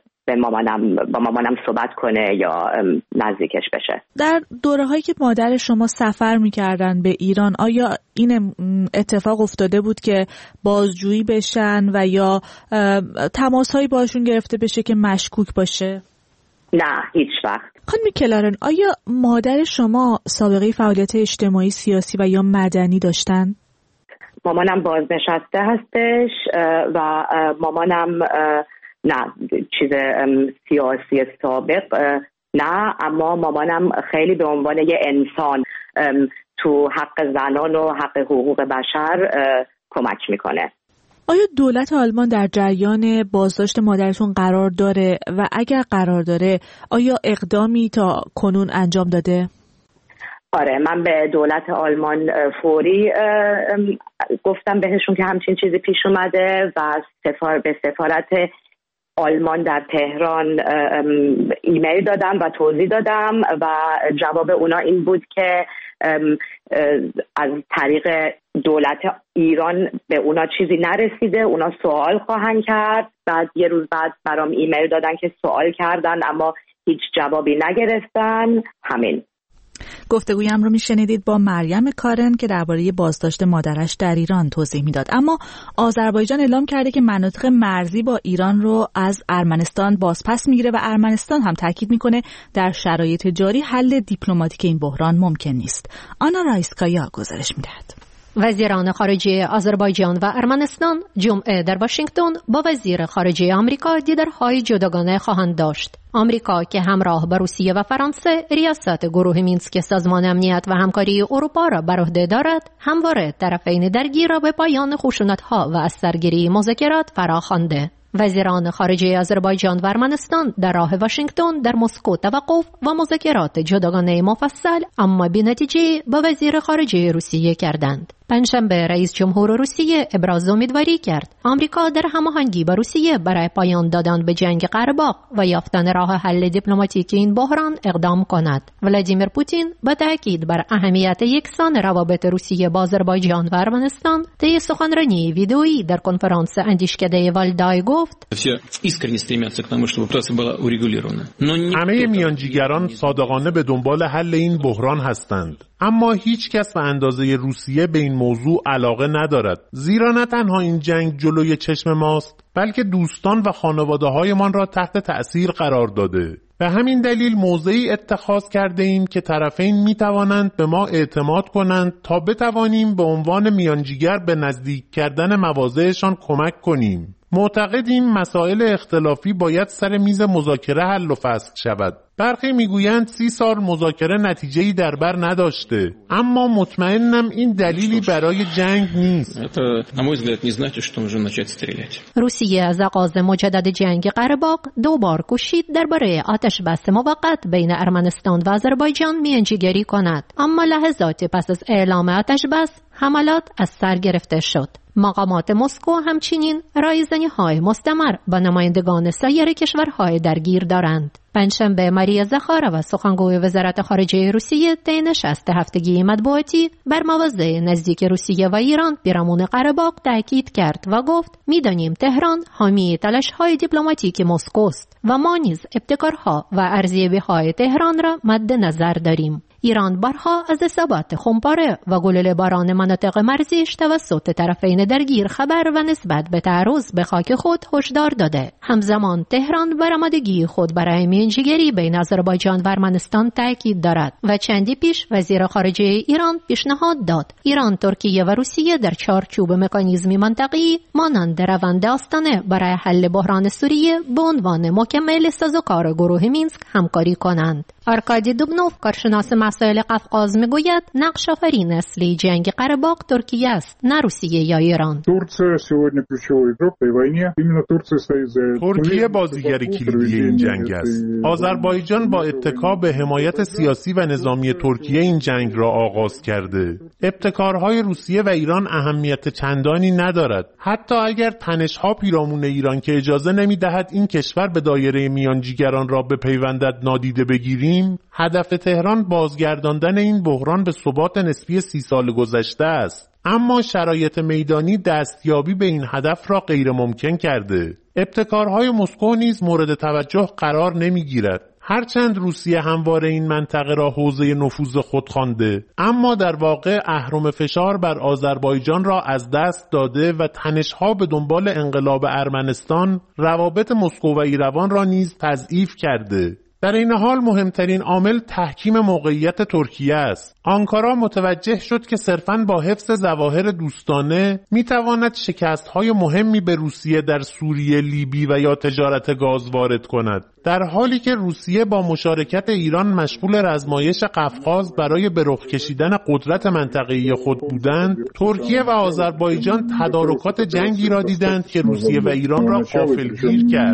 با مامانم صحبت کنه یا نزدیکش بشه. در دوره هایی که مادر شما سفر میکردن به ایران آیا این اتفاق افتاده بود که بازجویی بشن و یا تماس هایی باشون گرفته بشه که مشکوک باشه؟ نه هیچ وقت. خانم کلارن آیا مادر شما سابقه فعالیت اجتماعی، سیاسی و یا مدنی داشتن؟ مامانم بازنشسته هستش و مامانم نه چیز سیاسی سابق نه، اما مامانم خیلی به عنوان یه انسان تو حق زنان و حق حقوق بشر کمک میکنه. آیا دولت آلمان در جریان بازداشت مادرتون قرار داره و اگر قرار داره آیا اقدامی تا کنون انجام داده؟ آره من به دولت آلمان فوری گفتم بهشون که همچین چیزی پیش اومده و به سفارت آلمان در تهران ایمیل دادم و توضیح دادم و جواب اونا این بود که از طریق دولت ایران به اونا چیزی نرسیده، اونا سوال خواهند کرد. بعد یه روز بعد برام ایمیل دادن که سوال کردن اما هیچ جوابی نگرفتن. همین. گفتگویم رو میشنیدید با مریم کارن که درباره بازداشت مادرش در ایران توضیح میداد. اما آذربایجان اعلام کرده که مناطق مرزی با ایران رو از ارمنستان بازپس میگیره و ارمنستان هم تاکید میکنه در شرایط جاری حل دیپلماتیک این بحران ممکن نیست. آنا رایسکایا گزارش میدهد. وزیران خارجه آذربایجان و ارمنستان جمعه در واشنگتن با وزیر خارجه آمریکا دیدارهای جداگانه خواهند داشت. آمریکا که همراه با روسیه و فرانسه ریاست گروه مینسک سازمان امنیت و همکاری اروپا را بر عهده دارد، همواره طرفین درگیر را به پایان خشونت‌ها و از سرگیری مذاکرات فراخوانده. وزیران خارجه آذربایجان و ارمنستان در راه واشنگتن در مسکو توقف و مذاکرات جداگانه مفصل اما بی‌نتیجه با وزیر خارجه روسیه کردند. پنجشنبه رئیس جمهور روسیه ابراز امیدواری کرد آمریکا در هماهنگی با روسیه برای پایان دادن به جنگ قره باغ و یافتن راه حل دیپلماتیکی این بحران اقدام کند. ولادیمیر پوتین با تاکید بر اهمیت یکسان روابط روسیه با آذربایجان و ارمنستان طی سخنرانی ویدئویی در کنفرانس اندیشکده والدای گفت: همه میانجیگران صادقانه به دنبال حل این بحران هستند، اما هیچ کس به اندازه روسیه به این موضوع علاقه ندارد، زیرا نه تنها این جنگ جلوی چشم ماست، بلکه دوستان و خانواده‌هایمان را تحت تأثیر قرار داده. به همین دلیل موضعی اتخاذ کرده ایم که طرفین می توانند به ما اعتماد کنند تا بتوانیم به عنوان میانجیگر به نزدیک کردن مواضعشان کمک کنیم. معتقدیم مسائل اختلافی باید سر میز مذاکره حل و فصل شود. برخی میگویند 30 سال مذاکره نتیجه‌ای در بر نداشته، اما مطمئنم این دلیلی برای جنگ نیست. روسیه از آغاز مجدد جنگ قره باغ 2 بار کوشید درباره آتش بس موقت بین ارمنستان و آذربایجان میانجیگری کند، اما لحظات پس از اعلام آتش بس حملات از سر گرفته شد. مقامات مسکو همچنین رایزنی‌های مستمر با نمایندگان سایر کشورهای درگیر دارند. پنجشنبه ماریا زخارova سخنگوی وزارت خارجه روسیه طی نشست هفتگی مطبوعاتی بر مواضع نزدیک روسیه و ایران پیرامون قره باغ تاکید کرد و گفت می‌دانیم تهران حامی تلاش‌های دیپلماتیک مسکو است و ما نیز ابتکارها و ارزیابی‌های تهران را مد نظر داریم. ایران بارها از اصابات خمپاره و گلوله باران مناطق مرزیش توسط طرفین درگیر خبر و نسبت به تعرض به خاک خود هشدار داده. همزمان تهران بر آمادگی خود برای میانجیگری بین آذربایجان و ارمنستان تاکید دارد و چندی پیش وزیر خارجه ایران پیشنهاد داد ایران، ترکیه و روسیه در چارچوب مکانیزمی منطقه‌ای مانند روند آستانه برای حل بحران سوریه به عنوان مکمل سازوکار گروه مینسک همکاری کنند. آرکادی دوبنوف، کارشناس مسائل قفقاز، میگوید نقش آفرین اصلی جنگ قره باغ ترکیه است، نه روسیه یا ایران. ترکیه بازیگر کلیدی این جنگ است. آذربایجان با اتکا به حمایت سیاسی و نظامی ترکیه این جنگ را آغاز کرده. ابتکارهای روسیه و ایران اهمیت چندانی ندارد. حتی اگر تنش‌ها پیرامون ایران که اجازه نمی‌دهد این کشور به دایره میانجیگران را بپیوندد نادیده بگیریم، هدف تهران بازگرداندن این بحران به ثبات نسبی 30 سال گذشته است. اما شرایط میدانی دستیابی به این هدف را غیر ممکن کرده. ابتکارهای مسکو نیز مورد توجه قرار نمیگیرد. هرچند روسیه همواره این منطقه را حوزه نفوذ خود خوانده، اما در واقع اهرم فشار بر آذربایجان را از دست داده و تنش‌ها به دنبال انقلاب ارمنستان روابط مسکو و ایروان را نیز تضعیف کرده. در این حال مهمترین عامل تحکیم موقعیت ترکیه است. آنکارا متوجه شد که صرفاً با حفظ ظواهر دوستانه میتواند شکست‌های مهمی به روسیه در سوریه، لیبی و یا تجارت گاز وارد کند، در حالی که روسیه با مشارکت ایران مشغول رزمایش قفقاز برای به رخ کشیدن قدرت منطقه‌ای خود بودند. ترکیه و آذربایجان تدارکات جنگی را دیدند که روسیه و ایران را غافلگیر کرد.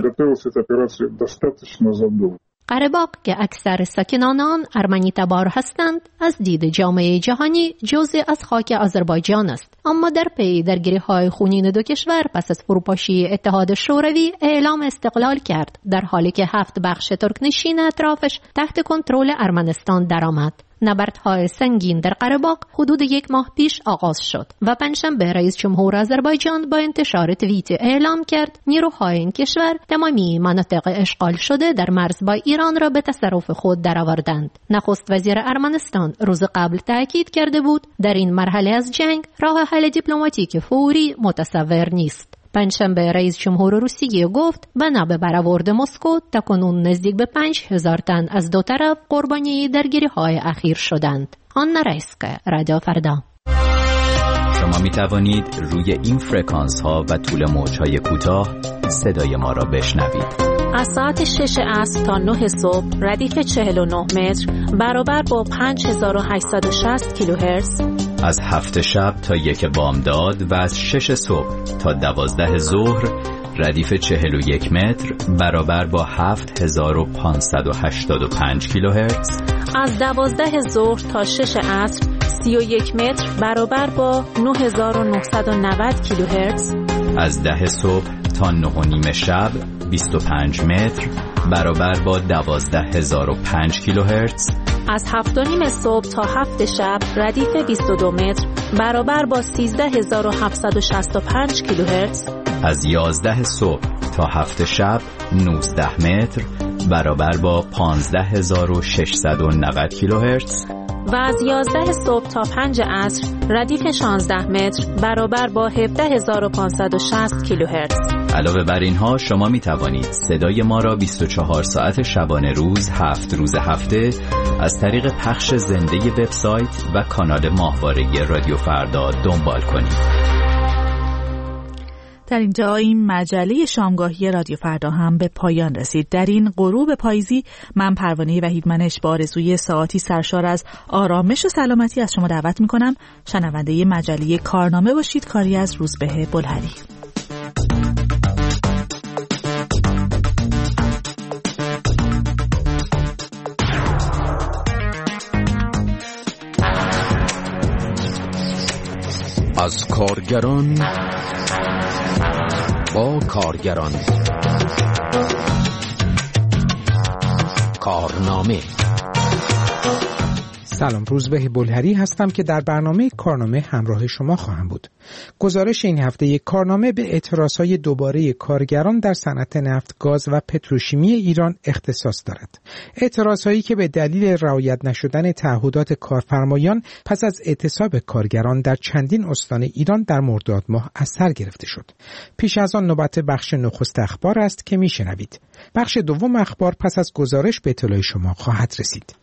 قره باغ که اکثر ساکنان آن ارمنی تبار هستند، از دید جامعه جهانی جزء از خاک آذربایجان است، اما در پی درگیری‌های خونین دو کشور پس از فروپاشی اتحاد شوروی اعلام استقلال کرد، در حالی که 7 بخش ترکنشین اطرافش تحت کنترل ارمنستان درآمد. نبردهای سنگین در قره باغ حدود 1 ماه پیش آغاز شد و پنجشنبه رئیس جمهور آذربایجان با انتشار توییت اعلام کرد نیروهای این کشور تمامی مناطق اشغال شده در مرز با ایران را به تصرف خود درآوردند. نخست وزیر ارمنستان روز قبل تاکید کرده بود در این مرحله از جنگ راه حل دیپلماتیک فوری متصور نیست. پنجشنبه رئیس جمهور روسیه گفت بنا به برآورد مسکو تاکنون نزدیک به 5000 تن از دو طرف قربانی درگیری‌های اخیر شدند. آنا رایسکا، رادیو فردا. شما می توانید روی این فرکانس ها و طول موج های کوتاه صدای ما را بشنوید. از ساعت 6 عصر تا 9 صبح ردیف 49 متر برابر با 5860 کیلوهرتز. از 7 شب تا 1 بامداد و از 6 صبح تا 12 ظهر ردیف 41 متر برابر با 7585 کیلوهرتز. از 12 ظهر تا 6 عصر 31 متر برابر با 9990 کیلوهرتز. از 10 صبح تا 9:30 شب 25 متر برابر با 12005 کیلوهرتز. از 7:30 صبح تا 7 شب ردیف 22 متر برابر با 13765 کیلوهرتز. از 11 صبح تا 7 شب 19 متر برابر با 15690 کیلوهرتز. و از 11 صبح تا 5 عصر ردیف 16 متر برابر با 17560 کیلوهرتز. علاوه بر اینها شما می توانید صدای ما را 24 ساعت شبانه روز 7 روز هفته از طریق پخش زنده وبسایت و کانال ماهواره رادیو فردا دنبال کنید. در اینجا این مجله شامگاهی رادیو فردا هم به پایان رسید. در این غروب پاییزی من پروانه وحیدمنش با آرزوی ساعتی سرشار از آرامش و سلامتی از شما دعوت می‌کنم شنونده مجله کارنامه باشید. کاری از روزبه بلهری. از کارگران با کارگران. کارنامه. سلام، روزبه بلهری هستم که در برنامه کارنامه همراه شما خواهم بود. گزارش این هفته کارنامه به اعتراضهای دوباره کارگران در صنعت نفت، گاز و پتروشیمی ایران اختصاص دارد. اعتراضهایی که به دلیل رعایت نشدن تعهدات کارفرمایان پس از اعتصاب کارگران در چندین استان ایران در مرداد ماه از سر گرفته شد. پیش از آن نوبت بخش نخست اخبار است که میشنوید. بخش دوم اخبار پس از گزارش به اطلاع شما خواهد رسید.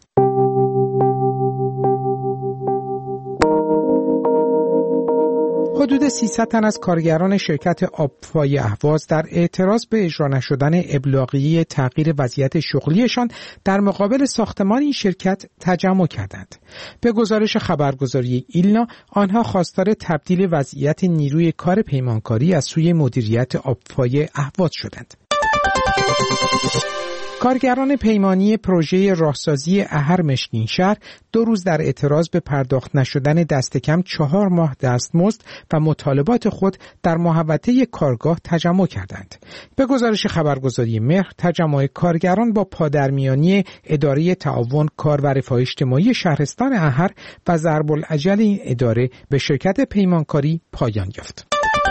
حدود 300 تن از کارگران شرکت آبفای اهواز در اعتراض به اجرا نشدن ابلاغیه تغییر وضعیت شغلیشان در مقابل ساختمان این شرکت تجمع کردند. به گزارش خبرگزاری ایلنا، آنها خواستار تبدیل وضعیت نیروی کار پیمانکاری از سوی مدیریت آبفای اهواز شدند. کارگران پیمانی پروژه راهسازی احر مشکینشهر 2 روز در اعتراض به پرداخت نشدن دست کم 4 ماه دستمزد و مطالبات خود در محوطه کارگاه تجمع کردند. به گزارش خبرگزاری مهر، تجمع کارگران با پادرمیانی اداره تعاون کار و رفاه اجتماعی شهرستان احر و ضرب الاجل این اداره به شرکت پیمانکاری پایان یافت.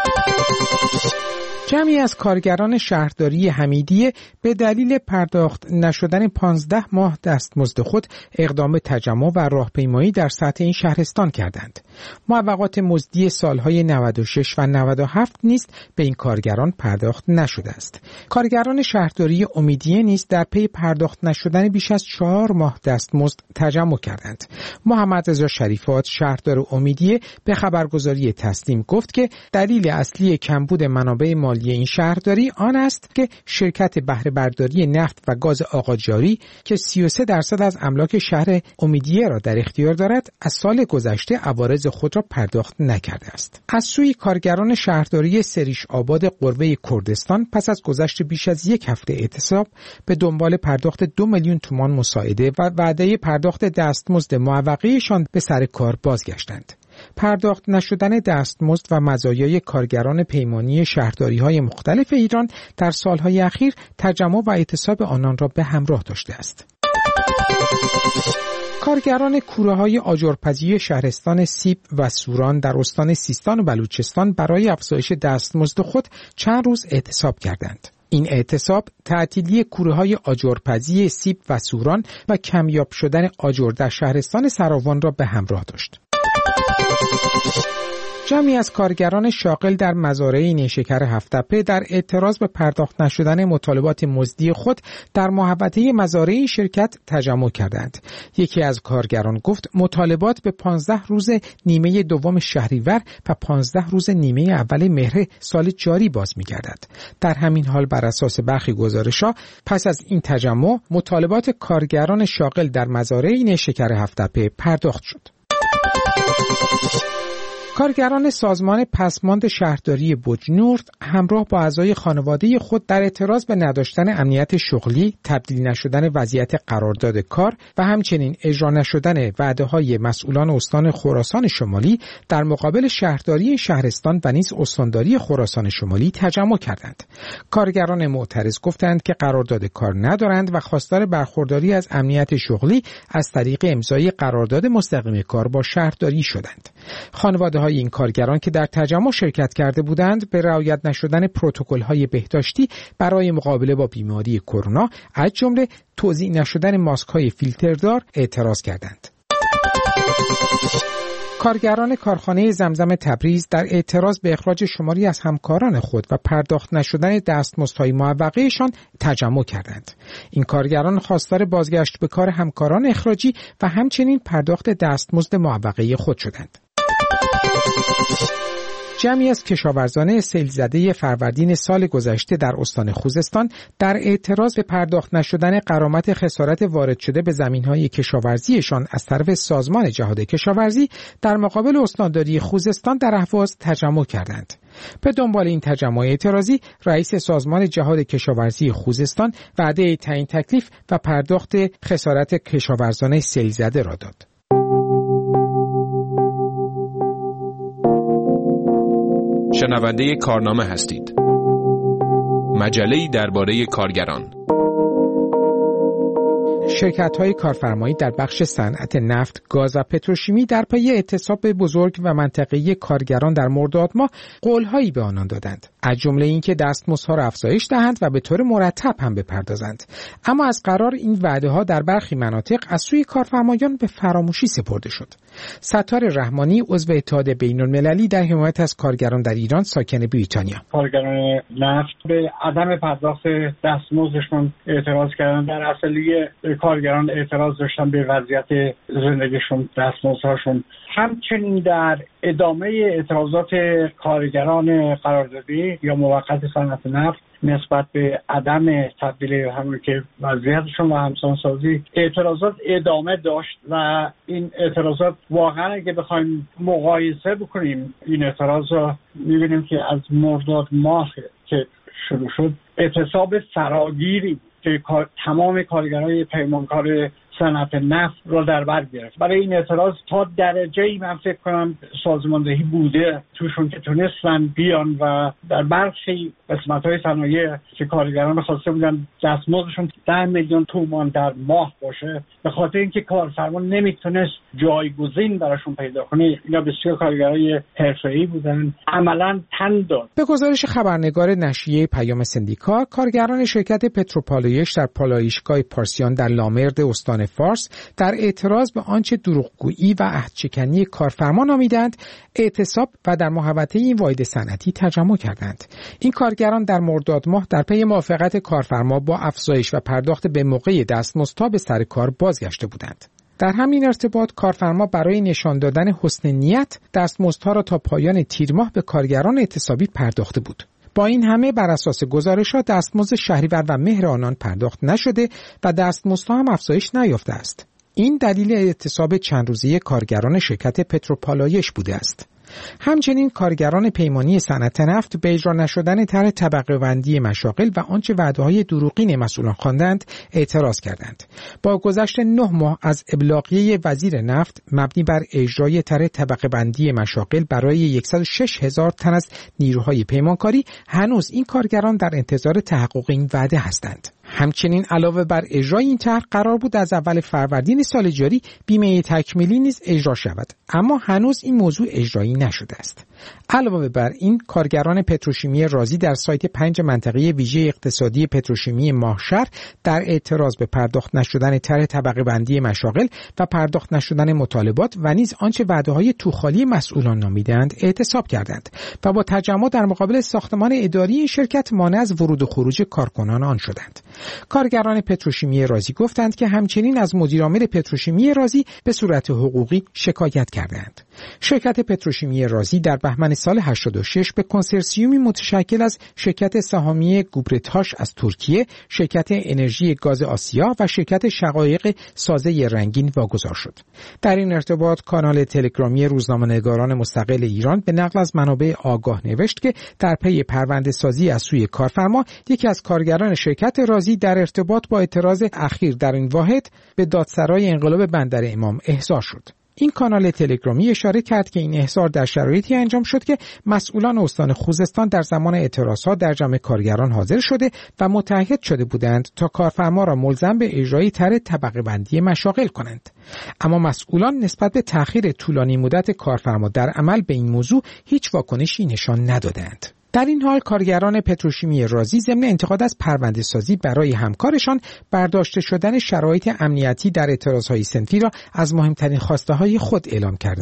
جمعی از کارگران شهرداری حمیدیه به دلیل پرداخت نشدن 15 ماه دستمزد خود اقدام تجمع و راهپیمایی در سطح این شهرستان کردند. موافقات مزدی سالهای 96 و 97 نیز به این کارگران پرداخت نشده است. کارگران شهرداری امیدیه نیز در پی پرداخت نشدن بیش از 4 ماه دستمزد تجمع کردند. محمد رضا شریفات، شهردار امیدیه، به خبرگزاری تسنیم گفت که دلیل اصلی کمبود منابع مالی این شهرداری آن است که شرکت بهره برداری نفت و گاز آقاجاری که 33% از املاک شهر امیدیه را در اختیار دارد، از سال گذشته عوارض خود را پرداخت نکرده است. از سوی کارگران شهرداری سریش آباد قربه کردستان پس از گذشت بیش از 1 هفته اعتصاب به دنبال پرداخت 2 میلیون تومان مساعده و وعده پرداخت دستمزد موقعه‌شان به سر کار بازگشتند. پرداخت نشدن دستمزد و مزایای کارگران پیمانی شهرداری‌های مختلف ایران در سالهای اخیر تجمع و اعتصاب آنان را به همراه داشته است. کارگران کوره‌های آجرپزی شهرستان سیب و سوران در استان سیستان و بلوچستان برای افزایش دستمزد خود چند روز اعتصاب کردند. این اعتصاب تعطیلی کوره‌های آجرپزی سیب و سوران و کمیاب شدن آجر در شهرستان سراوان را به همراه داشت. جمعی از کارگران شاغل در مزارع نیشکر هفت‌تپه در اعتراض به پرداخت نشدن مطالبات مزدی خود در محوطه مزارع این شرکت تجمع کردند. یکی از کارگران گفت مطالبات به 15 روز نیمه دوم شهریور و 15 روز نیمه اول مهر سال جاری باز می‌گردد. در همین حال بر اساس برخی گزارش‌ها پس از این تجمع مطالبات کارگران شاغل در مزارع نیشکر هفت‌تپه پرداخت شد. کارگران سازمان پسماند شهرداری بوجنورد همراه با اعضای خانواده خود در اعتراض به نداشتن امنیت شغلی، تبدیل نشدن وضعیت قرارداد کار و همچنین اجرا نشدن وعده‌های مسئولان استان خراسان شمالی در مقابل شهرداری شهرستان و نیز استانداری خراسان شمالی تجمع کردند. کارگران معترض گفتند که قرارداد کار ندارند و خواستار برخورداری از امنیت شغلی از طریق امضای قرارداد مستقیم کار با شهرداری شدند. خانواده‌های این کارگران که در تجمع شرکت کرده بودند به رعایت نشدن پروتکل‌های بهداشتی برای مقابله با بیماری کرونا از جمله توزیع نشدن ماسک‌های فیلتردار اعتراض کردند. کارگران کارخانه زمزم تبریز در اعتراض به اخراج شماری از همکاران خود و پرداخت نشدن دستمزدهای معوقه‌شان تجمع کردند. این کارگران خواستار بازگشت به کار همکاران اخراجی و همچنین پرداخت دستمزد معوقه خود شدند. جمعی از کشاورزان سیلزده فروردین سال گذشته در استان خوزستان در اعتراض به پرداخت نشدن غرامت خسارت وارد شده به زمین‌های کشاورزیشان از طرف سازمان جهاد کشاورزی در مقابل استانداری خوزستان در اهواز تجمع کردند. به دنبال این تجمع اعتراضی، رئیس سازمان جهاد کشاورزی خوزستان وعده تعیین تکلیف و پرداخت خسارت کشاورزان سیلزده را داد. شنونده کارنامه هستید. مجله‌ای درباره کارگران. شرکت‌های کارفرمایی در بخش صنعت نفت، گاز و پتروشیمی در پی اعتصاب بزرگ و منطقه‌ای کارگران در مرداد ماه قول‌هایی به آنان دادند. از جمله اینکه دستمزدها را افزایش دهند و به طور مرتب هم بپردازند. اما از قرار این وعده‌ها در برخی مناطق از سوی کارفرمایان به فراموشی سپرده شد. ستار رحمانی، عضو اتحاد بین‌المللی در حمایت از کارگران در ایران ساکن بریتانیا: کارگران نفت به عدم پرداخت دستمزدشون اعتراض کردن. در اصلی کارگران اعتراض داشتن به وضعیت زندگیشون، دستمزدهاشون. همچنین در ادامه اعتراضات کارگران قراردادی یا موقت صنعت نفت نسبت به عدم تبدیل همون که وضعیتشون و همسانسازی اعتراضات ادامه داشت و این اعتراضات واقعا اگه بخوایم مقایسه بکنیم این اعتراض رو میبینیم که از مرداد ماه که شروع شد اعتصاب فراگیری که تمام کارگرای پیمانکار صنعت نفت را در بر گرفت. برای این اعتراض تا درجه‌ای من فکر کنم سازماندهی بوده توشون که تونستن بیان و در برخی قسمت‌های صنایع که کارگران خواسته بودن دستمزدشون 10 میلیون تومان در ماه باشه، به خاطر اینکه کارفرما نمیتونست جایگزین براشون پیدا کنه. اینا بسیار کارگرای حرفه‌ای بودن، عملاً تن داد. به گزارش خبرنگار نشریه پیام سندیکا، کارگران شرکت پتروپالایش در پالایشگاه پارسیان در لامرد استان فارس در اعتراض به آنچه دروغگویی و عهدشکنی کارفرما نامیدند اعتصاب و در محوطه این واحد صنعتی تجمع کردند. این کارگران در مرداد ماه در پی موافقت کارفرما با افزایش و پرداخت به موقع دستمزدها به سر کار بازگشته بودند. در همین ارتباط کارفرما برای نشان دادن حسن نیت دستمزدها را تا پایان تیر ماه به کارگران اعتصابی پرداخته بود. با این همه بر اساس گزارش‌ها دستمزد شهریور و مهر آنان پرداخت نشده و دستمزدها هم افزایش نیافته است. این دلیل اعتصاب چند روزه کارگران شرکت پتروپالایش بوده است. همچنین کارگران پیمانی صنعت نفت به اجرا نشدن طرح طبقه بندی مشاغل و آنچه وعده‌های دروغین مسئولان خواندند اعتراض کردند. با گذشت 9 ماه از ابلاغیه وزیر نفت مبنی بر اجرای طرح طبقه بندی مشاغل برای 106,000 تن از نیروهای پیمانکاری، هنوز این کارگران در انتظار تحقق این وعده هستند. همچنین علاوه بر اجرای این طرح قرار بود از اول فروردین سال جاری بیمه تکمیلی نیز اجرا شود، اما هنوز این موضوع اجرایی نشده است. علاوه بر این کارگران پتروشیمی رازی در سایت 5 منطقه ویژه اقتصادی پتروشیمی ماهشهر در اعتراض به پرداخت نشدن طرح طبقه بندی مشاغل و پرداخت نشدن مطالبات و نیز آنچه وعده‌های توخالی مسئولان نامیدند اعتصاب کردند و با تجمع در مقابل ساختمان اداری این شرکت مانع از ورود و خروج کارکنان آن شدند. کارگران پتروشیمی رازی گفتند که همچنین از مدیرعامل پتروشیمی رازی به صورت حقوقی شکایت کردند. شرکت پتروشیمی رازی در بهمن سال 86 به کنسرسیومی متشکل از شرکت سهامی گوبرتاش از ترکیه، شرکت انرژی گاز آسیا و شرکت شقایق سازه رنگین واگذار شد. در این ارتباط کانال تلگرامی روزنامه‌نگاران مستقل ایران به نقل از منابع آگاه نوشت که در پی پرونده سازی از سوی کارفرما، یکی از کارگران شرکت رازی در ارتباط با اعتراض اخیر در این واحد به دادسرای انقلاب بندر امام احضار شد. این کانال تلگرامی اشاره کرد که این احضار در شرایطی انجام شد که مسئولان استان خوزستان در زمان اعتراضات در جمع کارگران حاضر شده و متعهد شده بودند تا کارفرما را ملزم به اجرای طرح طبقه بندی مشاغل کنند. اما مسئولان نسبت به تأخیر طولانی مدت کارفرما در عمل به این موضوع هیچ واکنشی نشان ندادند. در این حال کارگران پتروشیمی رازی ضمن انتقاد از پرونده سازی برای همکارشان برداشته شدن شرایط امنیتی در اعتراضهای صنفی را از مهمترین خواسته‌های خود اعلام کردند.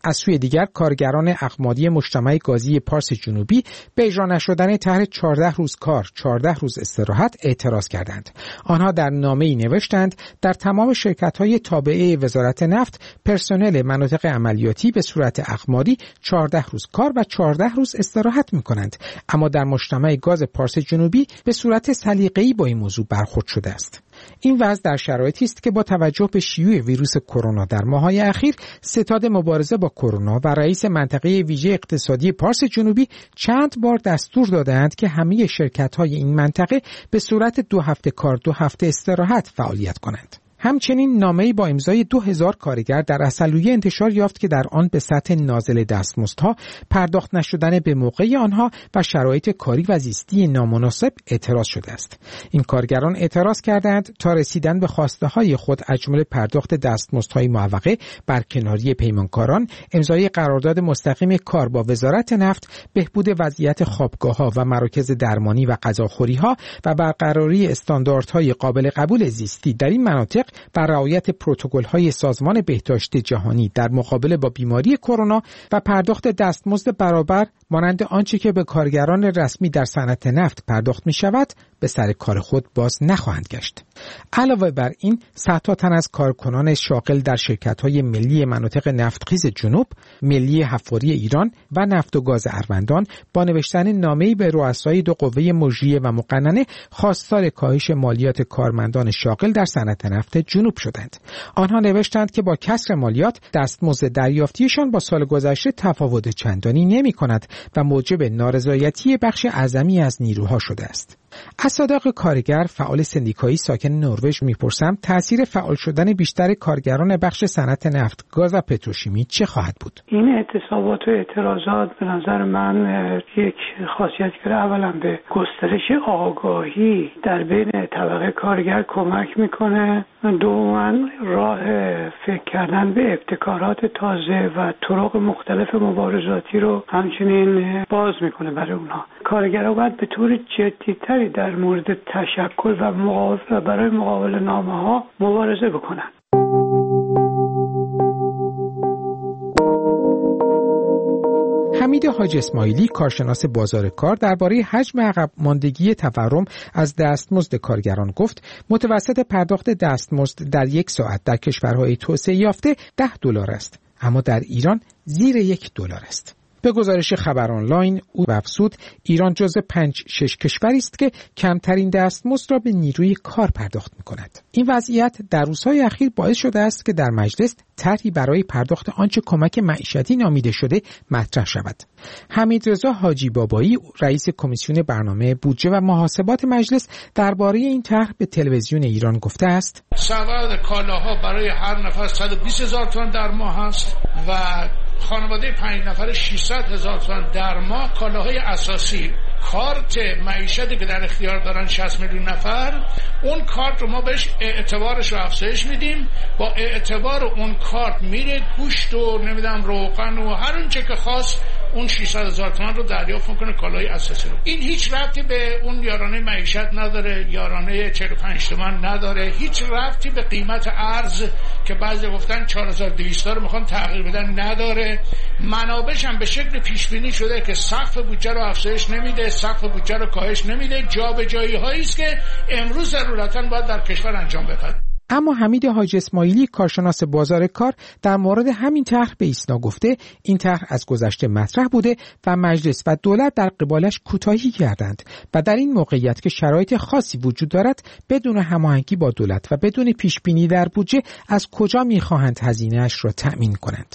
از سوی دیگر کارگران اقماری مجتمع گازی پارس جنوبی به اجرا نشدن طرح 14 روز کار 14 روز استراحت اعتراض کردند. آنها در نامه‌ای نوشتند در تمام شرکت‌های تابعه وزارت نفت پرسنل مناطق عملیاتی به صورت اقماری 14 روز کار و 14 روز استراحت می‌کنند، اما در مجتمع گاز پارس جنوبی به صورت سلیقه‌ای با این موضوع برخورد شده است. این وضع در شرایطی است که با توجه به شیوع ویروس کرونا در ماه‌های اخیر ستاد مبارزه با کرونا و رئیس منطقه ویژه اقتصادی پارس جنوبی چند بار دستور دادند که همه شرکت‌های این منطقه به صورت 2 هفته کار 2 هفته استراحت فعالیت کنند. همچنین نامه‌ای با امضای 2000 کارگر در عسلویه انتشار یافت که در آن به سطح نازل دستمزدها، پرداخت نشدن به موقع آنها و شرایط کاری و زیستی نامناسب اعتراض شده است. این کارگران اعتراض کردند تا رسیدن به خواسته‌های خود از جمله پرداخت دستمزدهای معوقه، برکناری پیمانکاران، امضای قرارداد مستقیم کار با وزارت نفت، بهبود وضعیت خوابگاه‌ها و مراکز درمانی و غذاخوری‌ها و برقراری استانداردهای قابل قبول زیستی در این مناطق و رعایت پروتکل‌های سازمان بهداشت جهانی در مقابله با بیماری کرونا و پرداخت دستمزد برابر مانند آنچه که به کارگران رسمی در صنعت نفت پرداخت می‌شود به سر کار خود باز نخواهند گشت. علاوه بر این، صدها تن از کارکنان شاغل در شرکت‌های ملی مناطق نفتخیز جنوب، ملی حفاری ایران و نفت و گاز اروندان با نوشتن نامه‌ای به رؤسای 2 قوه مجریه و مقننه خواستار کاهش مالیات کارمندان شاغل در صنعت نفت جنوب شدند. آنها نوشتند که با کسر مالیات دستمزد دریافتیشان با سال گذشته تفاوت چندانی نمی‌کند و موجب نارضایتی بخش اعظمی از نیروها شده است. از صادق کارگر، فعال سندیکایی ساکن نروژ میپرسم تأثیر فعال شدن بیشتر کارگران بخش صنعت نفت، گاز و پتروشیمی چه خواهد بود؟ این اعتصابات و اعتراضات به نظر من یک خاصیت که اولا به گسترش آگاهی در بین طبقه کارگر کمک میکنه، دوما راه فکر کردن به ابتکارات تازه و طرق مختلف مبارزاتی رو همچنین باز میکنه برای اونها. کارگرها باید به طور جدی‌تری در مورد تشکل و برای مقابل نامه‌ها مبارزه بکنن. حمید حاج اسماعیلی، کارشناس بازار کار، درباره حجم عقب ماندگی تورم از دستمزد کارگران گفت متوسط پرداخت دستمزد در 1 ساعت در کشورهای توسعه یافته $10 است، اما در ایران زیر $1 است. به گزارش خبر آنلاین او افزود ایران جزو 5-6 کشوری است که کمترین دستمزد را به نیروی کار پرداخت می‌کند. این وضعیت در روزهای اخیر باعث شده است که در مجلس طرحی برای پرداخت آنچه کمک معیشتی نامیده شده مطرح شود. حمیدرضا حاجی بابایی، رئیس کمیسیون برنامه بودجه و محاسبات مجلس، درباره این طرح به تلویزیون ایران گفته است: سبد کالاها برای هر نفر 120,000 تومان در ماه است و خانواده 5 نفر 600,000 تومان در ماه. کالاهای اساسی، کارت معیشتی که در اختیار دارن 60 میلیون نفر، اون کارت رو ما بهش اعتبارش رو افزایش میدیم. با اعتبار اون کارت میره گوشت و نمیدونم روغن و هر اونچه که خواست اون 600,000 تومان رو دریافت میکنه کالای اساسی رو. این هیچ ربطی به اون یارانه معیشت نداره، یارانه 45 تومان نداره، هیچ ربطی به قیمت ارز که بعضی گفتن 4200 رو میخوان تغییر بدن نداره. منابعش هم به شکل پیش بینی شده که سقف بودجه رو افزایش نمیده، سقف بودجه رو کاهش نمیده. جابجایی هایی است که امروز ضرورتاً باید در کشور انجام بشه. اما حمید حاج اسماعیلی، کارشناس بازار کار، در مورد همین طرح به ایسنا گفته این طرح از گذشته مطرح بوده و مجلس و دولت در قبالش کوتاهی کردند و در این موقعیت که شرایط خاصی وجود دارد بدون هماهنگی با دولت و بدون پیش بینی در بودجه از کجا می‌خواهند هزینه‌اش را تأمین کنند.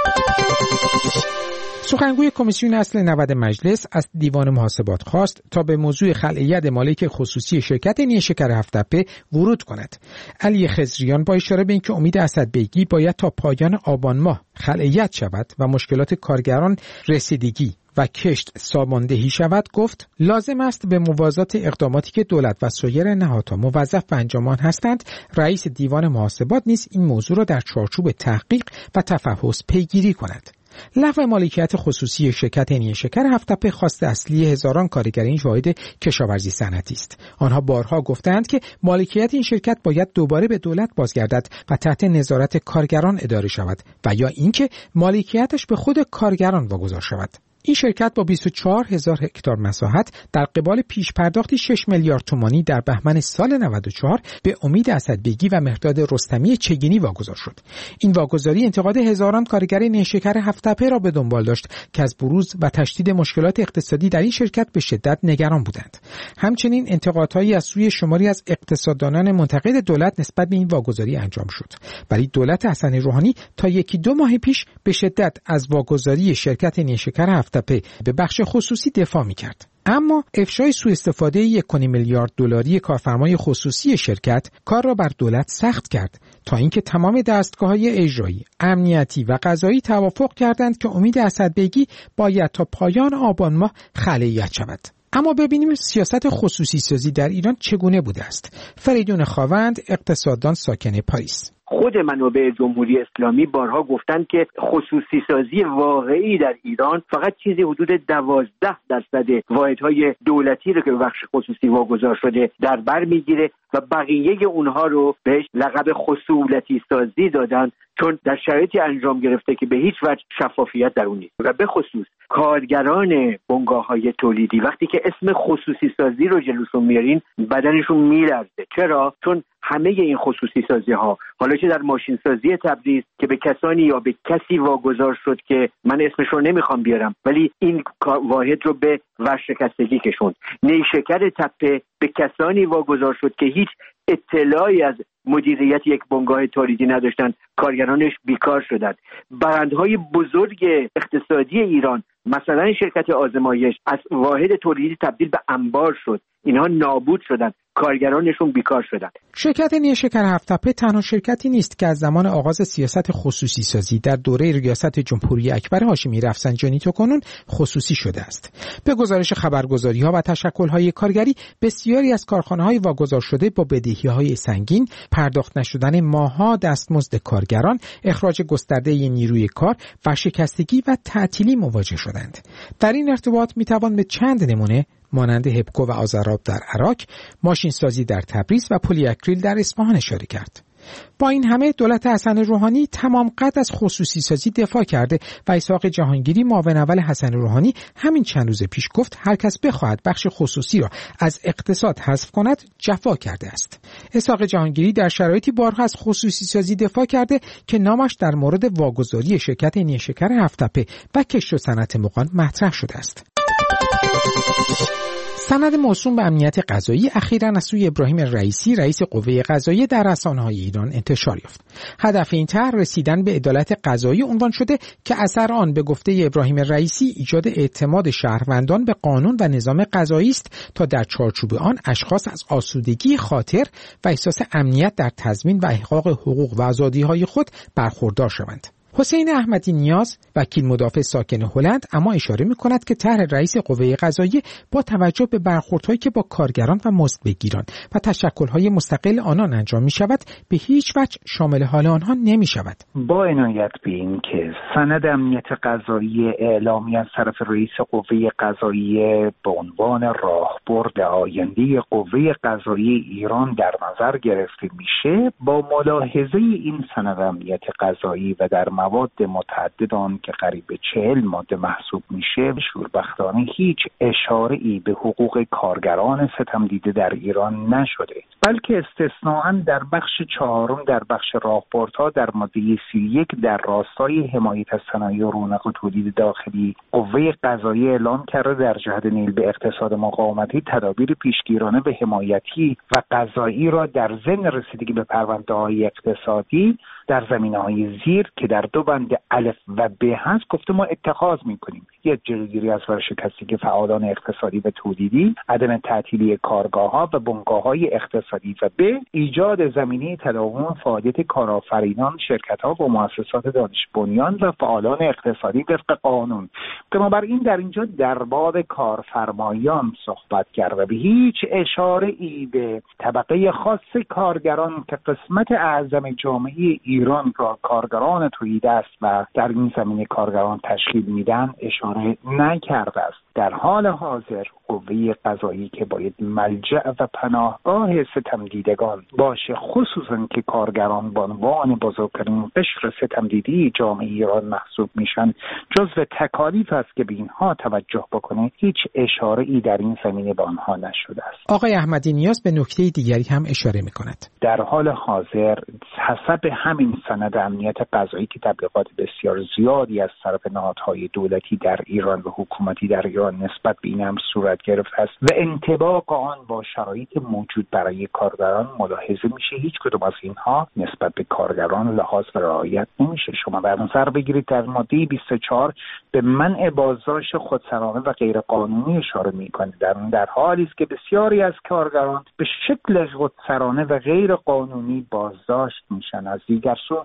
سخنگوی کمیسیون اصل 90 مجلس از دیوان محاسبات خواست تا به موضوع خلع ید مالک خصوصی شرکت نیشکر هفت‌تپه ورود کند. علی خضریان با اشاره به اینکه امید اسدبیگی باید تا پایان آبان ماه خلع ید شود و مشکلات کارگران رسیدگی و کشت ساماندهی شود، گفت لازم است به موازات اقداماتی که دولت و سایر نهادها موظف به انجام آن هستند، رئیس دیوان محاسبات نیز این موضوع را در چارچوب تحقیق و تفحص پیگیری کند. لغو مالکیت خصوصی شرکت نیشکر هفت‌تپه خواست اصلی هزاران کارگر این واحد کشاورزی صنعتی است. آنها بارها گفتند که مالکیت این شرکت باید دوباره به دولت بازگردد و تحت نظارت کارگران اداره شود و یا اینکه مالکیتش به خود کارگران واگذار شود. این شرکت با 24,000 هکتار مساحت در قبال پیش پرداختی 6 میلیارد تومانی در بهمن سال 94 به امید اسدبیگی و مهرداد رستمی چگینی واگذار شد. این واگذاری انتقاد هزاران کارگر نیشکر هفت‌تپه را به دنبال داشت که از بروز و تشدید مشکلات اقتصادی در این شرکت به شدت نگران بودند. همچنین انتقادهایی از سوی شماری از اقتصاددانان منتقد دولت نسبت به این واگذاری انجام شد. ولی دولت حسن روحانی تا 1-2 ماه پیش به شدت از واگذاری شرکت نیشکر هفت‌تپه به بخش خصوصی دفاع می‌کرد. اما افشای سوء استفاده 1.5 میلیارد دلاری کارفرمای خصوصی شرکت کار را بر دولت سخت کرد تا اینکه تمام دستگاه‌های اجرایی، امنیتی و قضایی توافق کردند که امید اسدبیگی باید تا پایان آبان ماه خلأیت شود. اما ببینیم سیاست خصوصی سازی در ایران چگونه بوده است. فریدون خاوند، اقتصاددان ساکن پاریس: خود منابع جمهوری اسلامی بارها گفتند که خصوصی سازی واقعی در ایران فقط چیزی حدود 12% واحدهای دولتی رو که به بخش خصوصی واگذار شده در بر میگیره و بقیه اونها رو بهش لقب خصولتی سازی دادن، چون در شرایطی انجام گرفته که به هیچ وجه شفافیت در اون نیست و به خصوص کارگران بنگاه‌های تولیدی وقتی که اسم خصوصی سازی رو جلوشون میارین بدنشون میلرزه. چرا؟ چون همه این خصوصی سازی ها، حالا چه در ماشین سازی تبریز که به کسانی یا به کسی واگذار شد که من اسمش رو نمیخوام بیارم ولی این واحد رو به ورشکستگی کشوند، نیشکر تپه به کسانی واگذار شد که هیچ اطلاعی از مدیریت یک بنگاه تولیدی نداشتند، کارگرانش بیکار شدند. برندهای بزرگ اقتصادی ایران مثلا شرکت آزمایش از واحد تولیدی تبدیل به انبار شد، اینها نابود شدند، کارگرانشون بیکار شدند. شرکت نیشکر هفت‌تپه تنها شرکتی نیست که از زمان آغاز سیاست خصوصی سازی در دوره ریاست جمهوری اکبر هاشمی رفسنجانی تاکنون خصوصی شده است. به گزارش خبرگزاری‌ها و تشکل‌های کارگری، بسیاری از کارخانه‌های واگذار شده با بدهی‌های سنگین، پرداخت نشدن ماه‌ها دستمزد کارگران، اخراج گسترده نیروی کار، ورشکستگی و تعطیلی مواجه شدند. در این ارتباط می‌توان به چند نمونه مانند هپکو و آذرآب در عراق، ماشین سازی در تبریز و پلی اکریل در اصفهان اشاره کرد. با این همه دولت حسن روحانی تمام قد از خصوصی سازی دفاع کرده و اسحاق جهانگیری معاون اول حسن روحانی همین چند روز پیش گفت هر کس بخواهد بخش خصوصی را از اقتصاد حذف کند جفا کرده است. اسحاق جهانگیری در شرایطی بارها از خصوصی سازی دفاع کرده که نامش در مورد واگذاری شرکت نیشکر هفت‌تپه و کشت و صنعت مغان مطرح شده است. سند موسوم به امنیت قضایی اخیراً از سوی ابراهیم رئیسی رئیس قوه قضاییه در رسانه‌های ایران انتشار یافت. هدف این طرح رسیدن به عدالت قضایی عنوان شده که اثر آن به گفته ابراهیم رئیسی ایجاد اعتماد شهروندان به قانون و نظام قضایی است تا در چارچوب آن اشخاص از آسودگی خاطر و احساس امنیت در تضمین و احقاق حقوق و آزادی‌های خود برخوردار شوند. حسین احمدی نیاز، وکیل مدافع ساکن هلند، اما اشاره می‌کند که طرح رئیس قوه قضاییه با توجه به برخوردهایی که با کارگران و مزدبگیران و تشکل‌های مستقل آنان انجام می‌شود به هیچ وجه شامل حال آنها نمی‌شود. با عنایت به این که سند امنیت قضایی اعلامی از طرف رئیس قوه قضاییه به عنوان راهبرد آینده قوه قضایی ایران در نظر گرفته میشه، با ملاحظه این سند امنیت قضایی و در مواد متعدد آن که قریب 40 ماده محسوب میشه، شوربختانه هیچ اشاره‌ای به حقوق کارگران ستمدیده در ایران نشده، بلکه استثناءً در بخش 4 در بخش راهبردها در ماده 31 در راستای حمایت از صنایع رونق و تولید داخلی قوه قضاییه اعلام کرده در جهت نیل به اقتصاد مقاومتی تدابیر پیشگیرانه به حمایتی و قضایی را در ضمن رسیدگی به پرونده‌های اقتصادی در زمینه‌های زیر که در 2 بند الف و ب هست گفته ما اتخاذ می‌کنیم: یک، جلوگیری از ورشکستگی فعالان اقتصادی و تولیدی، عدم تعطیلی کارگاه‌ها و بنگاه‌های اقتصادی، و ب، ایجاد زمینه تداوم فعالیت کارآفرینان، شرکت‌ها و مؤسسات دانش بنیان و فعالان اقتصادی وفق قانون. بنابراین در اینجا در باب کارفرمایان صحبت کرده، به هیچ اشاره‌ای به طبقه خاص کارگران که قسمت اعظم جامعه ایران را کارگران تولیدست و در این زمینه کارگران تشکیل میدن اشاره نکرده است. در حال حاضر قوه قضایی که باید ملجأ و پناهگاه ستمدیدگان باشه، خصوصا که کارگران به عنوان بزرگترین قشر ستمدیدی جامعه ایران محسوب میشن، جزو تکالیف است که به اینها توجه بکنه. هیچ اشاره ای در این زمینه به آنها نشده است. آقای احمدی نیاز به نکته دیگری هم اشاره میکند. در حال حاضر حسب همین سند امنیت قضایی که تبلیغات بسیار زیادی از طرف نهادهای دولتی در ایران و حکومتی در ایران نسبت به این امر صورت گرفته است و انطباق آن با شرایط موجود برای کارگران ملاحظه میشه، هیچ کدوم از اینها نسبت به کارگران لحاظ و رعایت نمیشه. شما در نظر بگیرید در ماده 24 به منع بازداشت خودسرانه و غیر قانونی اشاره میکنه، در حالی است که بسیاری از کارگران به شکل خودسرانه و غیر قانونی بازداشت میشن. از دیگر سو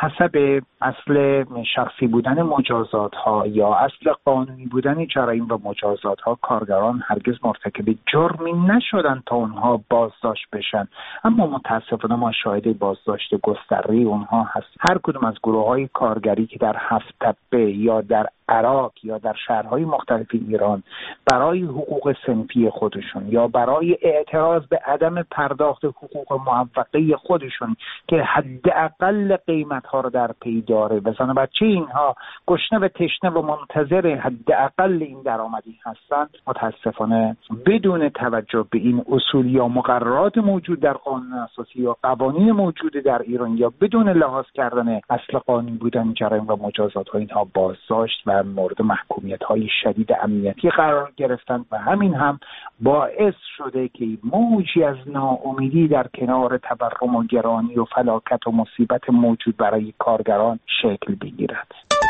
حسب اصل شخصی بودن مجازات ها یا اصل قانونی بودن جرایم و مجازات ها، کارگران هرگز مرتکب جرمی نشدن تا اونها بازداشت بشن، اما متاسفانه ما شاهد بازداشت گسترده اونها هست. هر کدوم از گروه های کارگری که در هفت‌تپه یا در عراق یا در شهرهای مختلف ایران برای حقوق صنفی خودشون یا برای اعتراض به عدم پرداخت حقوق موفقه خودشون که حداقل قیمت‌ها رو در پی داره و زن و بچه اینها گشنه و تشنه و منتظر حداقل این درآمدی هستند، متاسفانه بدون توجه به این اصول یا مقررات موجود در قانون اساسی یا قوانین موجود در ایران یا بدون لحاظ کردن اصل قانونی بودن جرایم و مجازات ها، اینها بازداشت و مورد محکومیت‌های شدید امنیتی قرار گرفتند و همین هم باعث شده که موجی از ناامیدی در کنار تورم و گرانی و فلاکت و مصیبت موجود برای کارگران شکل بگیرد.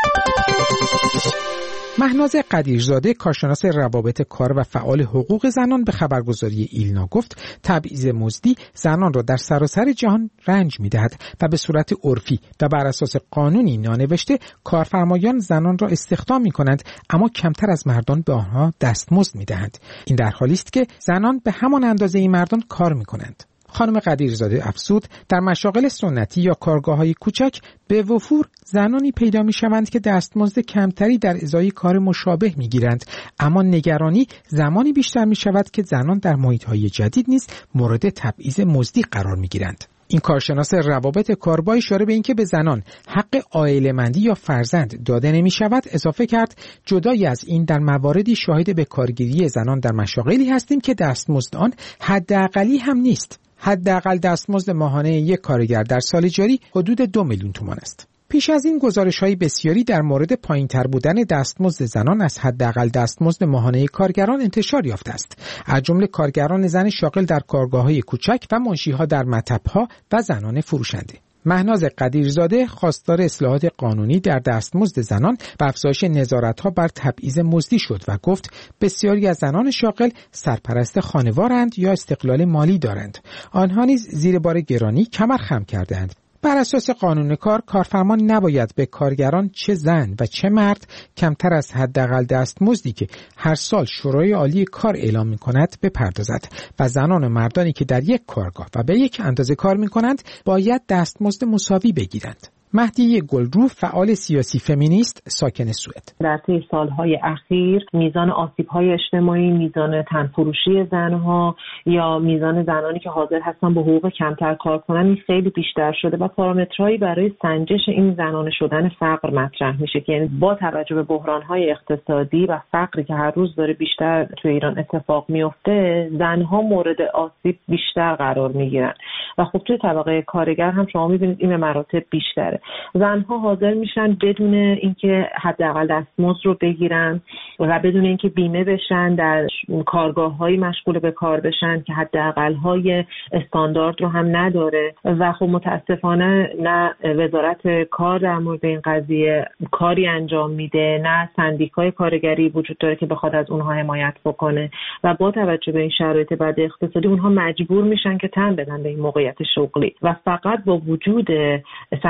مهناز قدیرزاده، کارشناس روابط کار و فعال حقوق زنان، به خبرگزاری ایلنا گفت تبعیض مزدی زنان را در سراسر جهان رنج می‌دهد و به صورت عرفی و بر اساس قانونی نانوشته کارفرمایان زنان را استخدام می‌کنند، اما کمتر از مردان به آنها دستمزد می‌دهند. این در حالی است که زنان به همان اندازه مردان کار می‌کنند. خانم قدیرزاده افزود در مشاغل سنتی یا کارگاه‌های کوچک به وفور زنانی پیدا می‌شوند که دستمزد کمتری در ازای کار مشابه می‌گیرند، اما نگرانی زمانی بیشتر می‌شود که زنان در محیط‌های جدید نیز مورد تبعیض مزدی قرار می‌گیرند. این کارشناس روابط کار با اشاره به اینکه به زنان حق عائله‌مندی یا فرزند داده نمی‌شود اضافه کرد جدای از این در مواردی شاهد به کارگیری زنان در مشاغلی هستیم که دستمزد آن حداقلی هم نیست. حداقل دستمزد ماهانه یک کارگر در سال جاری حدود 2 میلیون تومان است. پیش از این گزارش‌های بسیاری در مورد پایین‌تر بودن دستمزد زنان از حداقل دستمزد ماهانه کارگران انتشار یافته است، از جمله کارگران زن شاغل در کارگاه‌های کوچک و منشی‌ها در مطب‌ها و زنان فروشنده. مهناز قدیرزاده خواستار اصلاحات قانونی در دستمزد زنان و افزایش نظارت‌ها بر تبعیض مزدی شد و گفت بسیاری از زنان شاغل سرپرست خانوارند یا استقلال مالی دارند. آنها نیز زیر بار گرانی کمر خم کردند. بر اساس قانون کار، کارفرما نباید به کارگران چه زن و چه مرد کمتر از حداقل دستمزدی که هر سال شورای عالی کار اعلام می‌کند بپردازد و زنان و مردانی که در یک کارگاه و به یک اندازه کار می‌کنند باید دستمزد مساوی بگیرند. مهدیه گلرو، فعال سیاسی فمینیست ساکن سوئد: در طی سالهای اخیر میزان آسیب‌های اجتماعی، میزان تنفروشی زنها یا میزان زنانی که حاضر هستن با حقوق کمتر کار کنن این خیلی بیشتر شده و پارامترهایی برای سنجش این زنانه شدن فقر مطرح میشه که یعنی با توجه به بحران‌های اقتصادی و فقری که هر روز داره بیشتر تو ایران اتفاق میفته، زنها مورد آسیب بیشتر قرار میگیرن و خب توی طبقه کارگر هم شما میبینید این به مراتب بیشتره. زنها حاضر میشن بدون اینکه حداقل دستمزد رو بگیرن و بدون اینکه بیمه بشن در کارگاه‌های مشغول به کار بشن که حداقل‌های استاندارد رو هم نداره و خب متاسفانه نه وزارت کار در مورد این قضیه کاری انجام میده، نه سندیکای کارگری وجود داره که بخواد از اونها حمایت بکنه و با توجه به این شرایط بد اقتصادی اونها مجبور میشن که تن بدن به این موقعیت شغلی و فقط با وجود سندیکاهای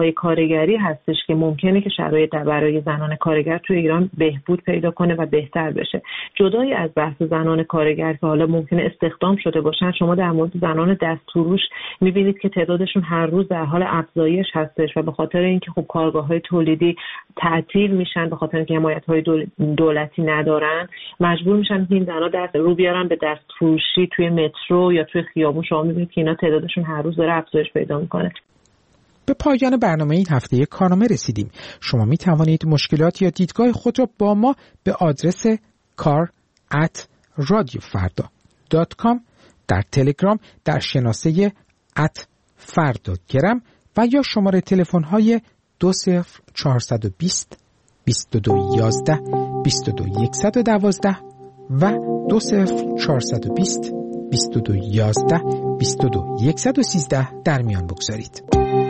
های کارگری هستش که ممکنه که شرایط برای زنان کارگر توی ایران بهبود پیدا کنه و بهتر بشه. جدای از بحث زنان کارگر که حالا ممکنه استخدام شده باشن، شما در مورد زنان دستفروش می‌بینید که تعدادشون هر روز در حال افزایش هستش و به خاطر اینکه خب کارگاه‌های تولیدی تعطیل میشن، به خاطر اینکه حمایت‌های دولتی ندارن، مجبور میشن این زنا دست رو بیارن به دستفروشی توی مترو یا توی خیابون. شما می‌بینید که اینا تعدادشون هر روز داره افزایش پیدا می‌کنه. به پایان برنامه این هفته کارنامه رسیدیم. شما می توانید مشکلات یا دیدگاه خود را با ما به آدرس kar@radiofarda.com در تلگرام در شناسه @fardagram و یا شماره تلفن های 20420 2211 22112 و 20420 2211 22113 در میان بگذارید.